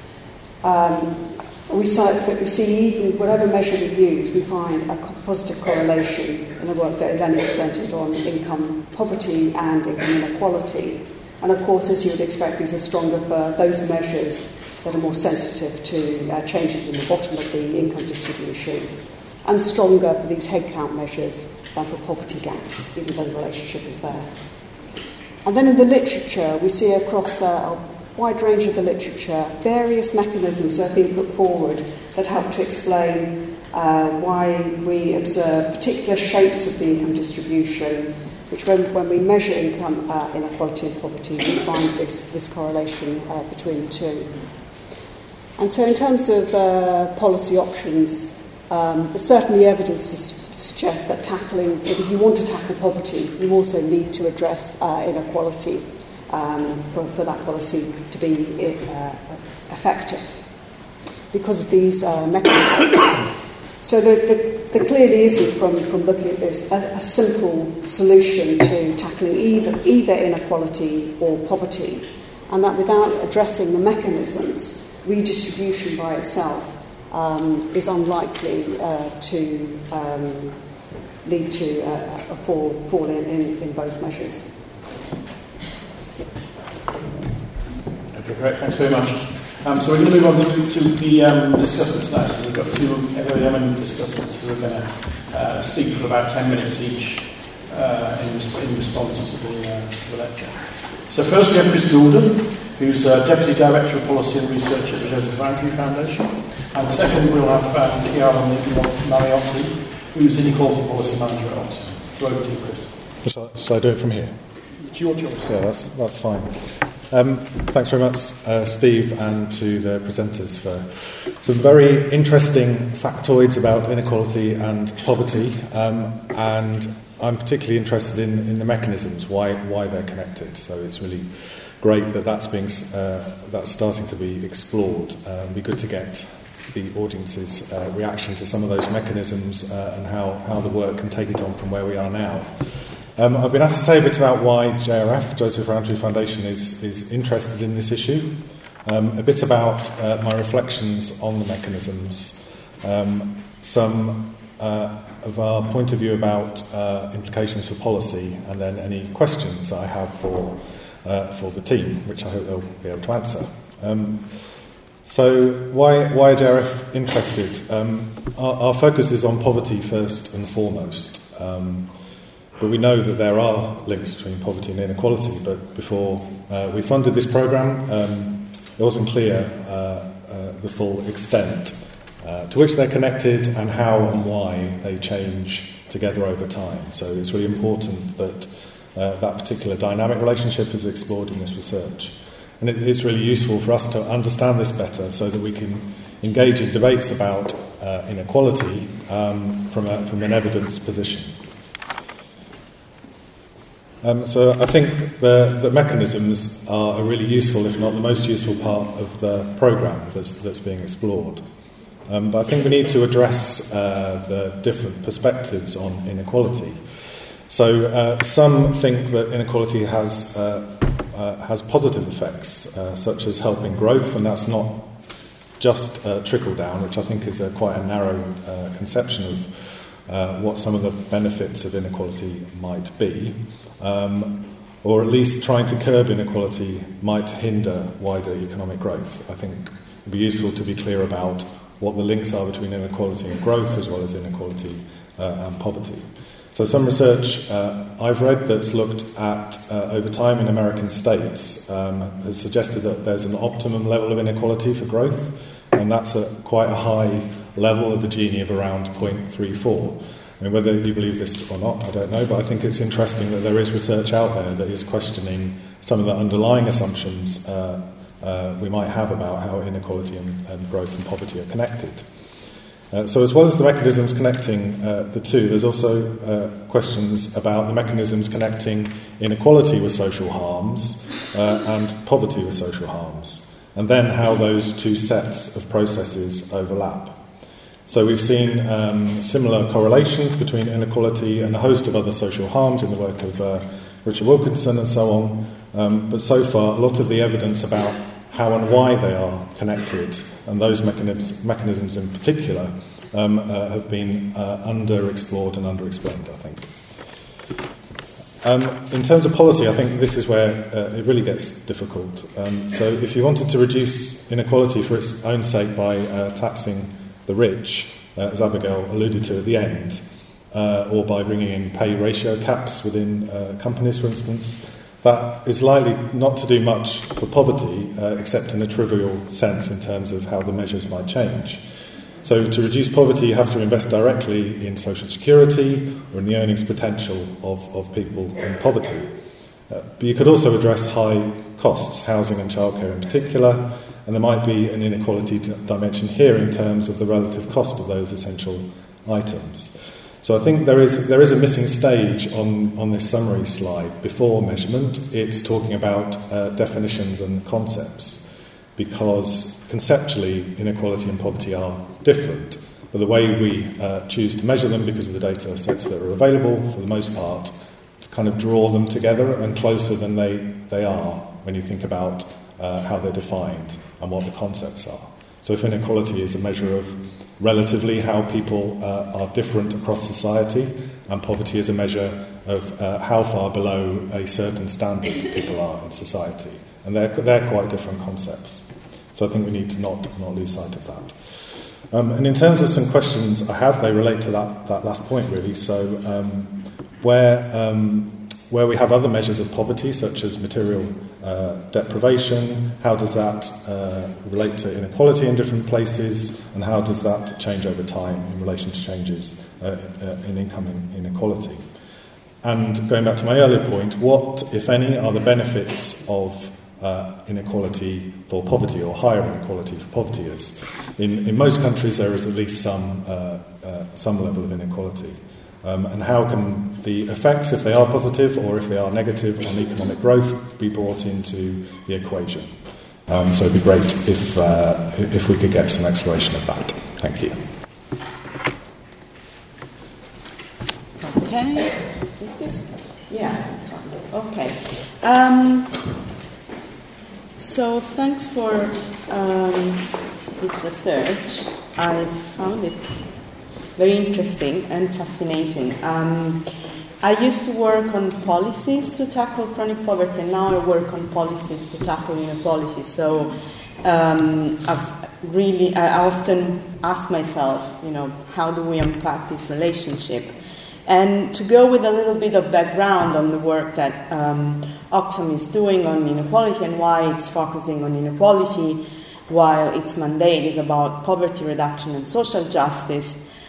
Um, we, saw, we see even whatever measure we use, we find a positive correlation in the work that Eleni presented on income poverty and income inequality. And of course, as you would expect, these are stronger for those measures that are more sensitive to uh, changes in the bottom of the income distribution, and stronger for these headcount measures than for poverty gaps, even though the relationship is there. And then in the literature, we see across uh, a wide range of the literature various mechanisms that have been put forward that help to explain uh, why we observe particular shapes of the income distribution, which when, when we measure income uh, inequality and poverty, we find this, this correlation uh, between the two. And so in terms of uh, policy options, Um, there's certainly evidence to suggest that tackling, if you want to tackle poverty, you also need to address uh, inequality um, for, for that policy to be uh, effective because of these uh, mechanisms. So there, there, there clearly isn't, from, from looking at this, a, a simple solution to tackling either, either inequality or poverty, and that without addressing the mechanisms, redistribution by itself Um, is unlikely uh, to um, lead to uh, a fall, fall in, in, in both measures. Okay, great. Thanks very much. Um, so we're going to move on to, to the um, discussants now. So we've got two very eminent discussants who are going to uh, speak for about ten minutes each uh, in, in response to the, uh, to the lecture. So first we have Chris Goulden, who's uh, Deputy Director of Policy and Research at the Joseph Rowntree Foundation. And second, we'll have um, Chiara Mariotti, who's Inequality Policy Manager at Oxfam. So over to you, Chris. Shall, shall I do it from here? It's your choice. Yeah, that's, that's fine. Um, thanks very much, uh, Steve, and to the presenters for some very interesting factoids about inequality and poverty. Um, and I'm particularly interested in, in the mechanisms, why, why they're connected. So it's really great that that's being uh, that's starting to be explored. Uh, it'd be good to get the audience's uh, reaction to some of those mechanisms uh, and how, how the work can take it on from where we are now. Um, I've been asked to say a bit about why J R F, Joseph Rowntree Foundation, is, is interested in this issue, um, a bit about uh, my reflections on the mechanisms, um, some uh, of our point of view about uh, implications for policy, and then any questions that I have for uh, for the team, which I hope they'll be able to answer. Um, So why why are J R F interested? Um, our, our focus is on poverty first and foremost, um, but we know that there are links between poverty and inequality. But before uh, we funded this programme, um, it wasn't clear uh, uh, the full extent uh, to which they're connected and how and why they change together over time. So it's really important that uh, that particular dynamic relationship is explored in this research. And it, it's really useful for us to understand this better so that we can engage in debates about uh, inequality um, from, a, from an evidence position. Um, so I think the, the mechanisms are a really useful, if not the most useful part of the programme that's, that's being explored. Um, but I think we need to address uh, the different perspectives on inequality. So uh, some think that inequality has uh, uh, has positive effects, uh, such as helping growth, and that's not just uh, trickle down, which I think is a quite a narrow uh, conception of uh, what some of the benefits of inequality might be. Um, or at least trying to curb inequality might hinder wider economic growth. I think it would be useful to be clear about what the links are between inequality and growth, as well as inequality uh, and poverty. So some research uh, I've read that's looked at uh, over time in American states um, has suggested that there's an optimum level of inequality for growth, and that's at quite a high level of a Gini of around zero point three four. I mean, whether you believe this or not, I don't know, but I think it's interesting that there is research out there that is questioning some of the underlying assumptions uh, uh, we might have about how inequality and, and growth and poverty are connected. Uh, so as well as the mechanisms connecting uh, the two, there's also uh, questions about the mechanisms connecting inequality with social harms uh, and poverty with social harms, and then how those two sets of processes overlap. So we've seen um, similar correlations between inequality and a host of other social harms in the work of uh, Richard Wilkinson and so on, um, but so far a lot of the evidence about how and why they are connected, and those mechanisms, mechanisms in particular, um, uh, have been uh, under-explored and under-explained, I think. Um, in terms of policy, I think this is where uh, it really gets difficult. Um, so if you wanted to reduce inequality for its own sake by uh, taxing the rich, uh, as Abigail alluded to at the end, uh, or by bringing in pay ratio caps within uh, companies, for instance, that is likely not to do much for poverty, uh, except in a trivial sense in terms of how the measures might change. So to reduce poverty, you have to invest directly in social security or in the earnings potential of, of people in poverty. Uh, but you could also address high costs, housing and childcare in particular, and there might be an inequality dimension here in terms of the relative cost of those essential items. So I think there is there is a missing stage on, on this summary slide before measurement. It's talking about uh, definitions and concepts, because conceptually inequality and poverty are different, but the way we uh, choose to measure them because of the data sets that are available, for the most part, to kind of draw them together and closer than they, they are when you think about uh, how they're defined and what the concepts are. So if inequality is a measure of relatively how people uh, are different across society, and poverty is a measure of uh, how far below a certain standard people are in society. And they're, they're quite different concepts. So I think we need to not, not lose sight of that. Um, and in terms of some questions I have, they relate to that, that last point, really. So um, where, um, where we have other measures of poverty, such as material uh, deprivation, how does that uh, relate to inequality in different places, and how does that change over time in relation to changes uh, in income inequality? And going back to my earlier point, what, if any, are the benefits of uh, inequality for poverty, or higher inequality for poverty-ers? In, in most countries there is at least some, uh, uh, some level of inequality. Um, and how can the effects, if they are positive or if they are negative on economic growth, be brought into the equation? Um, so it'd be great if, uh, if we could get some exploration of that. Thank you. Okay. Is this? Yeah. Okay. Um, so thanks for um, this research. I found it very interesting and fascinating. Um, I used to work on policies to tackle chronic poverty, and now I work on policies to tackle inequality. So um, I've really, I often ask myself, you know, how do we unpack this relationship? And to go with a little bit of background on the work that um, Oxfam is doing on inequality and why it's focusing on inequality, while its mandate is about poverty reduction and social justice.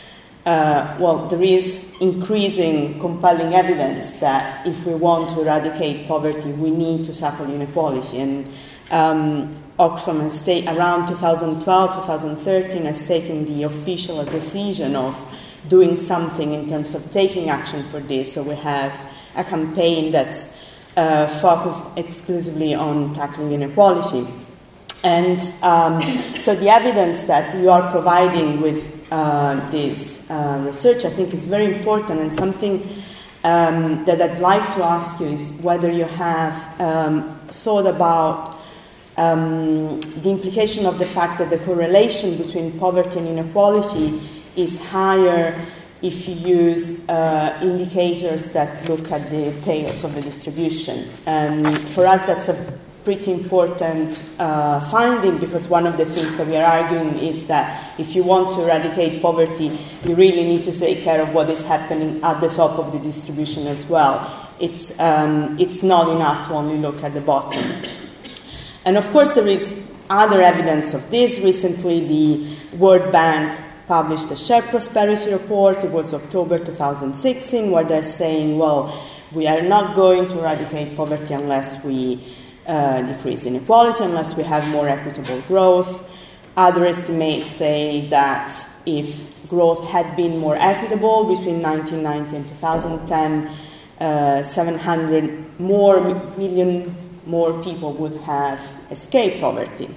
uh, well, there is increasing compelling evidence that if we want to eradicate poverty, we need to tackle inequality. And um, Oxfam has ta- around twenty twelve, twenty thirteen has taken the official decision of doing something in terms of taking action for this. So we have a campaign that's uh, focused exclusively on tackling inequality. And um, so the evidence that you are providing with uh, this uh, research, I think, is very important, and something um, that I'd like to ask you is whether you have um, thought about um, the implication of the fact that the correlation between poverty and inequality is higher if you use uh, indicators that look at the tails of the distribution. And for us, that's a pretty important uh, finding, because one of the things that we are arguing is that if you want to eradicate poverty, you really need to take care of what is happening at the top of the distribution as well. It's, um, it's not enough to only look at the bottom. And of course, there is other evidence of this. Recently, the World Bank published a Shared Prosperity Report. It was October twenty sixteen, where they're saying, well, we are not going to eradicate poverty unless we uh, decrease inequality, unless we have more equitable growth. Other estimates say that if growth had been more equitable between nineteen ninety and two thousand ten, uh, seven hundred more million more people would have escaped poverty.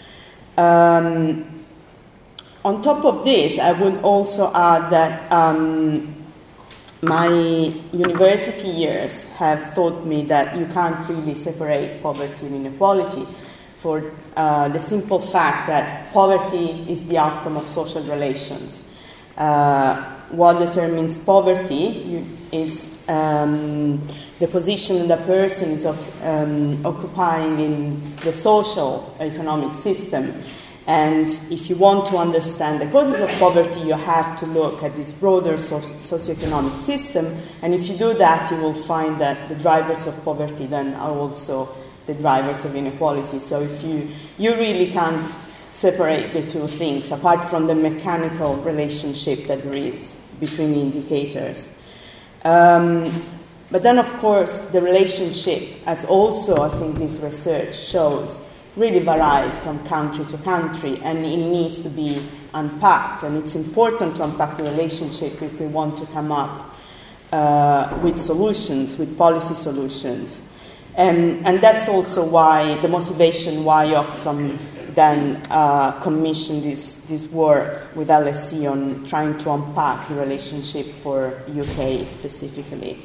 Um, On top of this, I would also add that um, my university years have taught me that you can't really separate poverty and inequality, for uh, the simple fact that poverty is the outcome of social relations. Uh, what determines poverty is um, the position the person is um, occupying in the social economic system. And if you want to understand the causes of poverty, you have to look at this broader socioeconomic system. And if you do that, you will find that the drivers of poverty then are also the drivers of inequality. So if you, you really can't separate the two things, apart from the mechanical relationship that there is between the indicators. Um, but then, of course, the relationship, as also I think this research shows, really varies from country to country, and it needs to be unpacked. And it's important to unpack the relationship if we want to come up uh, with solutions, with policy solutions. And, and that's also why the motivation why Oxfam then uh, commissioned this, this work with L S E on trying to unpack the relationship for U K specifically.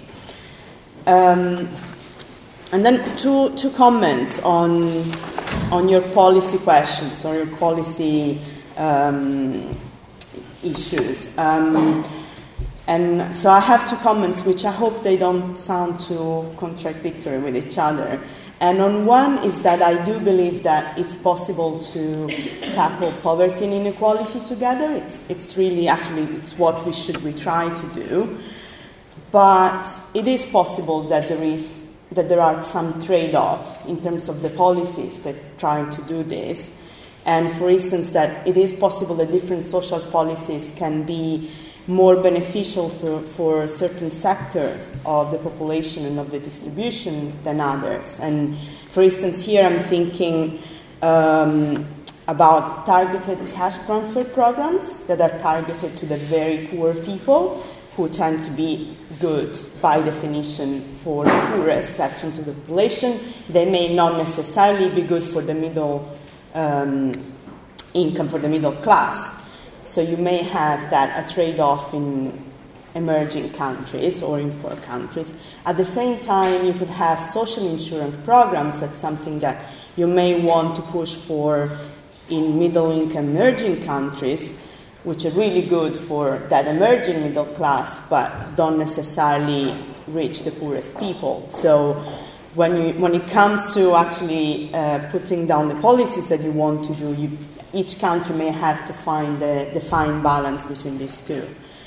Um, and then two, two comments on on your policy questions, or your policy um, issues. Um, and so I have two comments which I hope they don't sound too contradictory with each other. And on one is that I do believe that it's possible to tackle poverty and inequality together. It's, it's really, actually, it's what we should we try to do. But it is possible that there is that there are some trade-offs in terms of the policies that try to do this. And for instance, that it is possible that different social policies can be more beneficial to, for certain sectors of the population and of the distribution than others. And for instance, here I'm thinking um, about targeted cash transfer programs that are targeted to the very poor people, who tend to be good by definition for the poorest sections of the population. They may not necessarily be good for the middle um, income, for the middle class. So you may have that a trade-off in emerging countries or in poor countries. At the same time, you could have social insurance programs. That's something that you may want to push for in middle-income emerging countries, which are really good for that emerging middle class, but don't necessarily reach the poorest people. So when you, when it comes to actually uh, putting down the policies that you want to do, you, each country may have to find the, the fine balance between these two.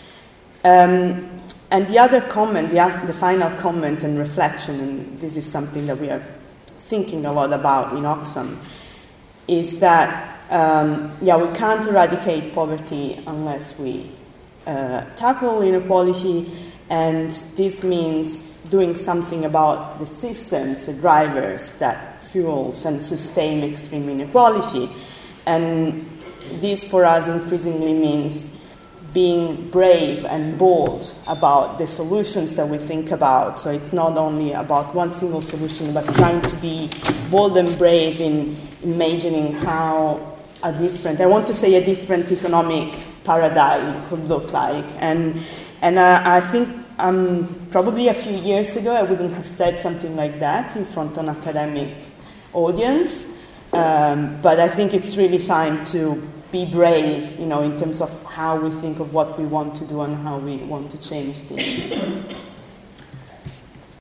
Um, and the other comment, the, the final comment and reflection, and this is something that we are thinking a lot about in Oxfam, is that Um, yeah, we can't eradicate poverty unless we uh, tackle inequality, and this means doing something about the systems, the drivers that fuels and sustain extreme inequality. And this for us increasingly means being brave and bold about the solutions that we think about. So it's not only about one single solution, but trying to be bold and brave in imagining how a different, I want to say a different economic paradigm could look like. And and uh, I think um, probably a few years ago I wouldn't have said something like that in front of an academic audience. Um, but I think it's really time to be brave, you know, in terms of how we think of what we want to do and how we want to change things.